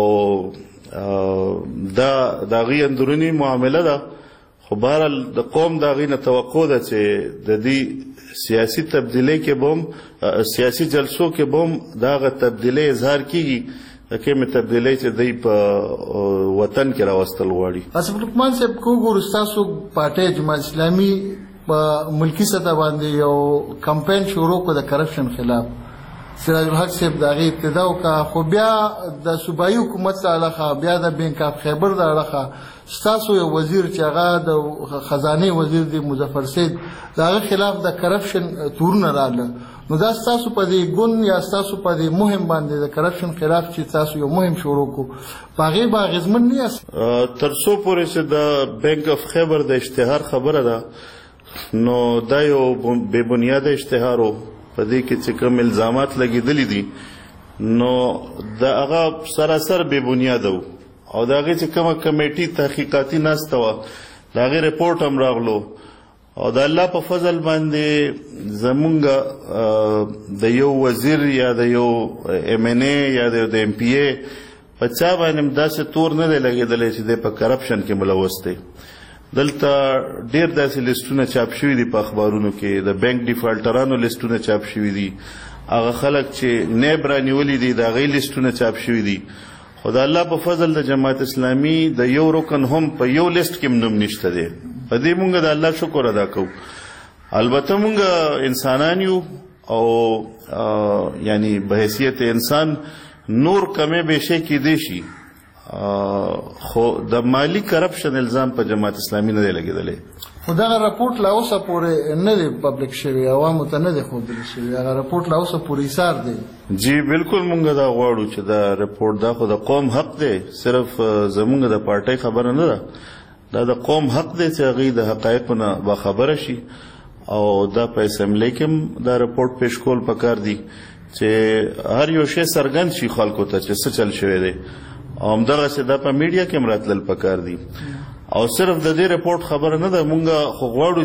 دا د هغې اندروني معامله ده خو بهرحال د قوم د هغې نه توقع ده چې د دې سیاسي تبدیلی کې به هم سیاسي جلسو کې به هم د هغه تبدیلی اظهار کېږي د کومې تبدیلی چې دوی په وطن کې راوستل غواړي. اسف لقمان صاحب که وګورو ستاسو پارټۍ جماعت اسلامي په ملکی سطح باندې یو کمپین شروع کړ د کرپشن خلاف سراج الحق صاحب د هغې ابتدا وکړه خو بیا د صوبایي حکومت څخه اړخه بیا د بینک اف خیبر د اړخه ستاسو یو وزیر چې هغه د خزانې وزیر دی مظفر سید د هغه خلاف د کرپشن تورونه راغله نو دا ستاسو په دې ګوند یا ستاسو په دې مهم باندې د کرپشن خلاف چې تاسو یو مهم شروع کړو په هغې به اغېزمن نه یاست تر څو پورې چې د بینک اف خیبر د اشتهار خبره ده نو دا یو بې بنیاده اشتهار و په دې کې چې کوم الزامات لګېدلي دي نو د هغه سراسر بې بنیاده و او د هغې چې کومه کمیټي تحقیقاتي ناسته وه د هغې رپورټ هم راغلو او د الله په فضل باندې زمونږ د یو وزیر یا د یو ایم این ای یا د ایم پی ای په چا باندې هم داسې تور نه دی لګېدلی چې دی په کرپشن کې ملوث دی. دلته ډیر داسې لیسټونه چاپ شوي دي په اخبارونو کې د بینک ډیفالټرانو لیسټونه چاپ شوي دي هغه خلک چې نیب رانیولي دي د هغې لیسټونه چاپ شوي دي خو د الله په فضل د جماعت اسلامي د یو رکن هم په یو لیسټ کې هم نوم نشته دی په دې مونږ د الله شکر ادا کوو. البته مونږ انسانان یو او یعنی به حیثیت انسان نور کمې بیشې کیدی شي خو د مالی کرپشن الزام په جماعت اسلامي نه دی لګېدلی خو دغه رپورټ لا اوسه پورې نه دی پبلک شوی عوامو ته نه دی ښودلی شوی هغه رپورټ لا اوسه پورې ایثار دی. جی بالکل مونږ دا غواړو چې دا رپورټ دا خو د قوم حق دی صرف زمونږ د پارټۍ خبره نه ده دا د قوم حق دی چې هغوی د حقایقو نه باخبره شي او دا په اسمبلی کې هم دا رپورټ پیش کول پکار دي چې هر یو شی څرګند شي خلکو ته چې څه چل شوی دی او همدغسې دا په میډیا کې هم راتلل پکار دي او صرف د دې رپورټ خبره نه ده مونږ خو غواړو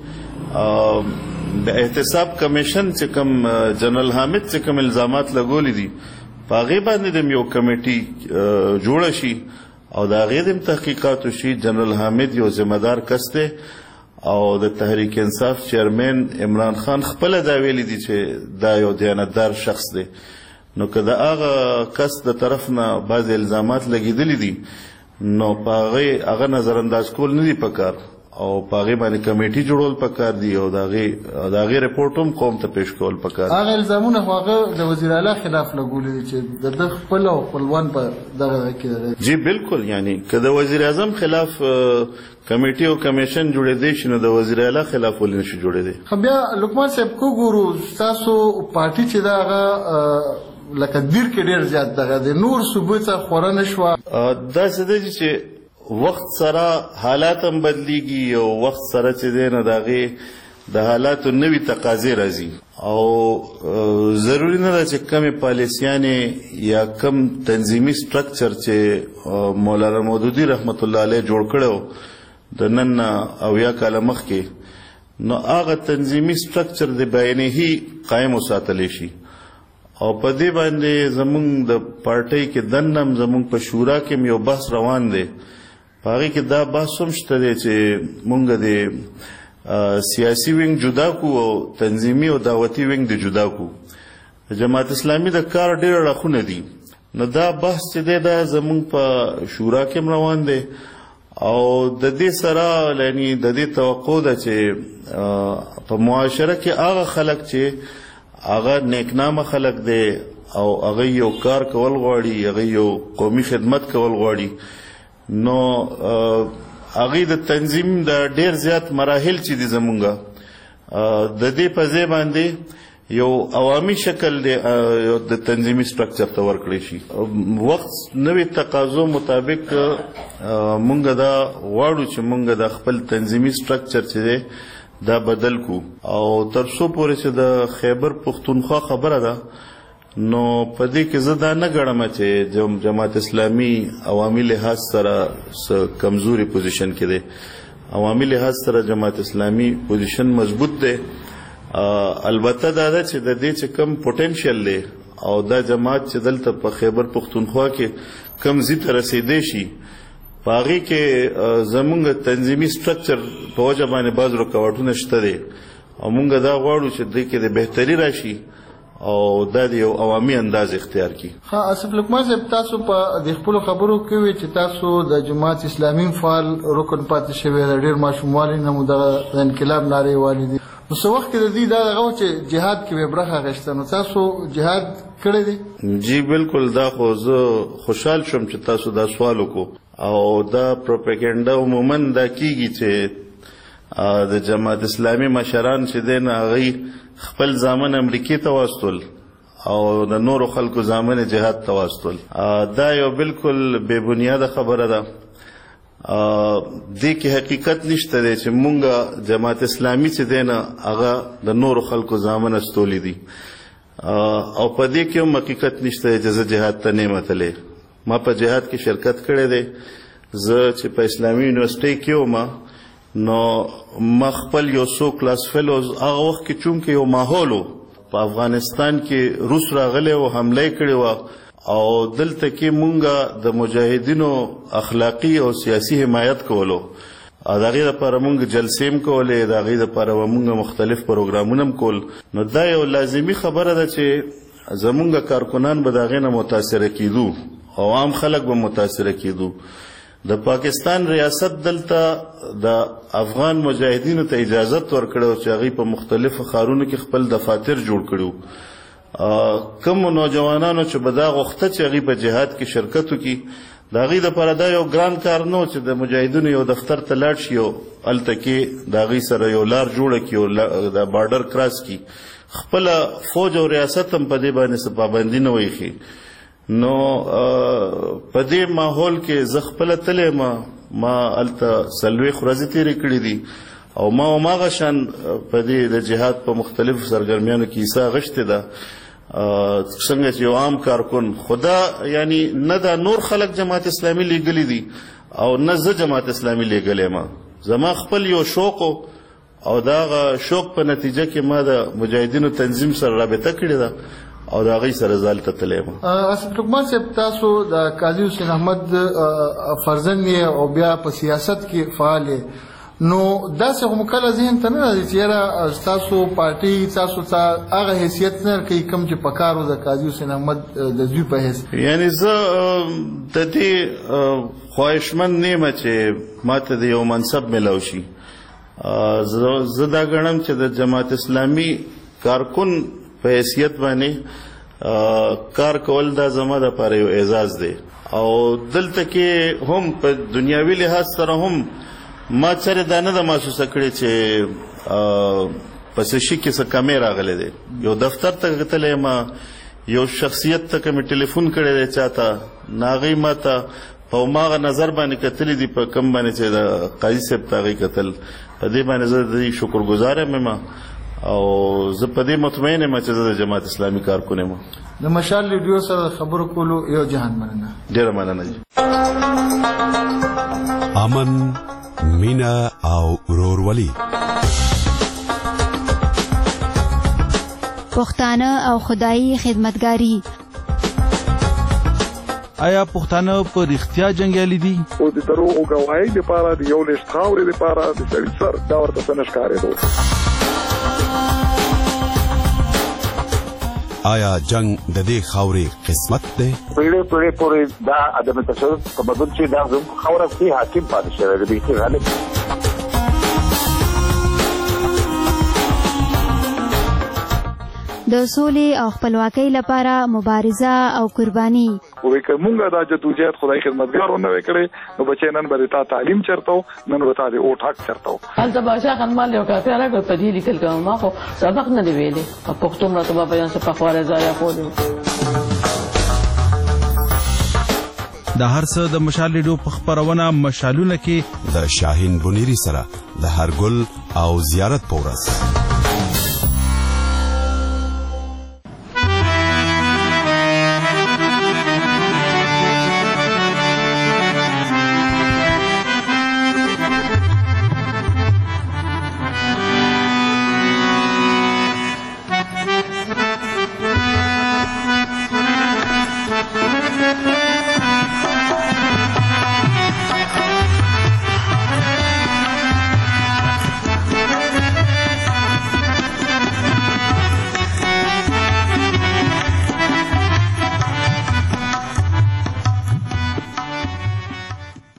چې د احتساب کمیشن چې کوم جنرال حامد چې کوم الزامات لګولي دي په هغې باندې د یو کمیټي جوړه شي او د هغې د تحقیقات وشي. جنرال حامد یو ذمہدار کس دی او د تحریک انصاف چیرمین عمران خان خپله دا ویلي دي چې دا یو دیانتدار شخص دی نو که د هغه کس د طرف نه بعضې الزامات لګېدلي دي نو په هغې هغه نظرانداز کول نه دي پکار او په هغې باندې کمیټي جوړول پکار دي او د هغې رپورټ هم قوم ته پیش کول پکار دي. هغه الزامونه خو هغه د وزیر اعلی خلاف لګولي دي چې د ده خپل او خپلوان په دغه کې جی بالکل یعنی که د وزیر اعظم خلاف کمیټي او کمیشن جوړېدی شي نو د وزیر اعلی خلاف ولې نشي جوړېدی. خو بیا لقمان صاحب که وګورو ستاسو پارټي چې ده هغه لکه دیر کې ډېر زیات دغه دی نور صوبو څخه خوره نه شوه داسې دی چې وخت سره حالات هم بدلیږي او وخت سره چې دی نو د هغې د حالاتو نوي تقاضې راځي او ضروري نه ده چې کمې پالیسیانې یا کم تنظیمي سټرکچر چې مولانا مودودي رحمت الله علیه جوړ کړی د نن نه اویا کاله مخکې نو هغه تنظیمي سټرکچر د بیانیهي قایم وساتلی شي او په دې باندې زمونږ د پارټۍ کې دنم زمونږ په شورا کې یو بحث روان دی. په هغې کې دا بحث هم شته دی چې مونږ د سیاسي وینګ جدا کو او تنظیمي او دعوتي وینګ د جدا کو. جماعت اسلامي د کار ډېر اړخونه دي. نو دا بحث چې دی دا زمونږ په شورا کې هم روان دی او د دې سره یعنی د دې توقع ده چې په معاشره کې هغه خلک چې هغه نیکنامه خلک دی او هغه یو کار کول غواړي، هغه یو قومي خدمت کول غواړي، نو هغه د تنظیم د ډیر زیات مراحل چې دي زمونږه د دې په ځای باندې یو عوامي شکل د تنظیمي سټرکچر ته ورکړی شي. وخت نوې تقاضو مطابق مونږ دا غواړو چې مونږ د خپل تنظیمي سټرکچر چې دی دا بدل کو او تر څو پورې چې د خیبر پښتونخوا خبره ده نو په دې کې زه دا نه ګڼم چې جماعت اسلامي عوامي لحاظ سره کمزوري پوزیشن کې دی. عوامي لحاظ سره جماعت اسلامي پوزیشن مضبوط دی. البته دا ده چې د دې چې کم پوټنشل دی او دا جماعت چې دلته په خیبر پښتونخوا کې کم ځای ته رسیدی شي په هغې کې زمونږ تنظیمي سټرکچر په وجه باندې بعض رکاوټونه شته دی او مونږ دا غواړو چې دې کې د بهتري راشي او دا د یو عوامي انداز اختیار کړي. ها اسف لقمان صاحب تاسو په د خپلو خبرو کې وی چې تاسو د جماعت اسلامي فعال رکن پاتې شوی د ډېر ماشوموالي نه مو د انقلاب نارې والي دي. نو څه وخت کې د دې دا دغه چې جهاد کې به برخه اخیسته نو تاسو جهاد کړی دی؟ جی بالکل. دا خو زه خوشحال شوم چې تاسو دا سوال وکړو او دا پروپاګاندا عموما دا کیږي چې د جماعت اسلامي مشران چې دی نه هغوی خپل زامن امریکې ته واستول او د نورو خلکو زامن جهاد ته واستول. دا یو بالکل بې بنیاده خبره ده. دې کې حقیقت نشته دی چې مونږ جماعت اسلامي چې دی نه هغه د نورو خلکو زامن استولی دي او په دې کې هم حقیقت نشته دی چې زه جهاد ته نه یم تللی. ما په جهاد کې شرکت کړی دی. زه چې په اسلامي یونیورسټۍ کې وم نو ما خپل یو څو کلاس فیلوز هغه وخت کې چونکې یو ماحول و په افغانستان کې روس راغلی و حمله یې کړې وه او دلته کې مونږه د مجاهدینو اخلاقي او سیاسي حمایت کولو. د هغې دپاره مونږ جلسې هم کولې، د هغې دپاره به مونږ مختلف پروګرامونه هم کول. نو دا یو لازمي خبره ده چې زمونږ کارکنان به د هغې نه متاثره کېدو او عام خلک به متاثره کېدو. د پاکستان ریاست دلته د افغان مجاهدینو ته اجازت ورکړی چې هغوی په مختلفو ښارونو کې خپل دفاتر جوړ کړي. کومو نوجوانانو چې به دا غوښته چې هغوی په جهاد کې شرکت وکړي د هغوی دپاره دا یو ګران کار نه و چې د مجاهدینو یو دفتر ته لاړ شي او هلته کې د هغوی سره یو لار جوړه کړي او د بارډر کراس کړي. خپله فوج او ریاست هم په دې باندې څه پابندي نه وایخي. نو په دې ماحول کې زه خپله تللی ما ما هلته څلوېښت ورځې تېرې کړي دي او ما هماغه شان په دې د جهاد په مختلفو سرګرمیانو کې حصه اخیستې ده څنګه چې یو عام کارکن. خو دا یعنی نه دا نور خلک جماعت اسلامي لیږلي دي او نه زه جماعت اسلامي لیږلی یم. زما خپل یو شوق او دا هغه شوق په نتیجه کې ما د مجاهدینو تنظیم سره رابطه کړې ده او د هغوی سره زه هلته تللی یم. اسف لقمان صاحب تاسو د قاضي حسین احمد فرزند یې او بیا په سیاست کې فعال یې نو داسې خو مو کله ذهن ته نه راځي چې یاره ستاسو پارټۍ تاسو ته هغه حیثیت نه ورکوي کوم چې په کار و د قاضي حسین احمد د زوی په حیث؟ یعنې زه د دې خواهشمند نه یم چې ما ته د یو منصب میلاو شي. زه دا ګڼم چې د جماعت اسلامي کارکن په حیثیت باندې کار کول دا زما دپاره یو اعزاز دی او دلته کې هم په دنیاوي لحاظ سره هم ما چېرې دا نه ده محسوسه کړې چې په څه شي کې څه کمی راغلی دی. یو دفتر ته کتلی یم، یو شخصیت ته که مې ټلیفون کړی دی چا ته نو هغوی ما ته په هماغه نظر باندې کتلي دي په کوم باندې چې د قاضي صاحب ته هغوی کتل. په دې باندې زه د دې شکرګزار یم او زه په دې مطمئن یم چې زه د جماعت اسلامي کارکن یم. د مشال ریډیو سره د خبرو کولو یو جهان مننه. ډېره مننه جي. امن، مینه او ورورولي پښتانه او خدایي خدمتګاری. آیا پښتانه په رښتیا جنګیالي دي؟ او د دروغو ګواهۍ لپاره د یو لږ خاورې لپاره د سړي سر دا ورته څه نه ښکارېدو. آیا جنگ د دې خاورې قسمت دی؟ پیړۍ پیړۍ پورې دا عدم تشدد په بدل چې دا زموږ خاوره کې حاکم پاتې شوی دی. بیخي غالب د سولې او خپلواکۍ لپاره مبارزه او قرباني. وې که مونږه دا جدوجہد خدای خدمتګارو نه وکړي نو بچي نن به تا تعلیم چرته نن به تا د اوټ حق چرته. هلته بادشاه خان مال یو کافي راغی په دې لیکل کوم ما خو سبق نه دی ویلي په پښتو مرتبه بیان څه په خواره ځای خولې. د هر څه د مشال ریډیو په خبرونه مشالونه کې د شاهین بنيري سره د هر ګل او زیارت پورس.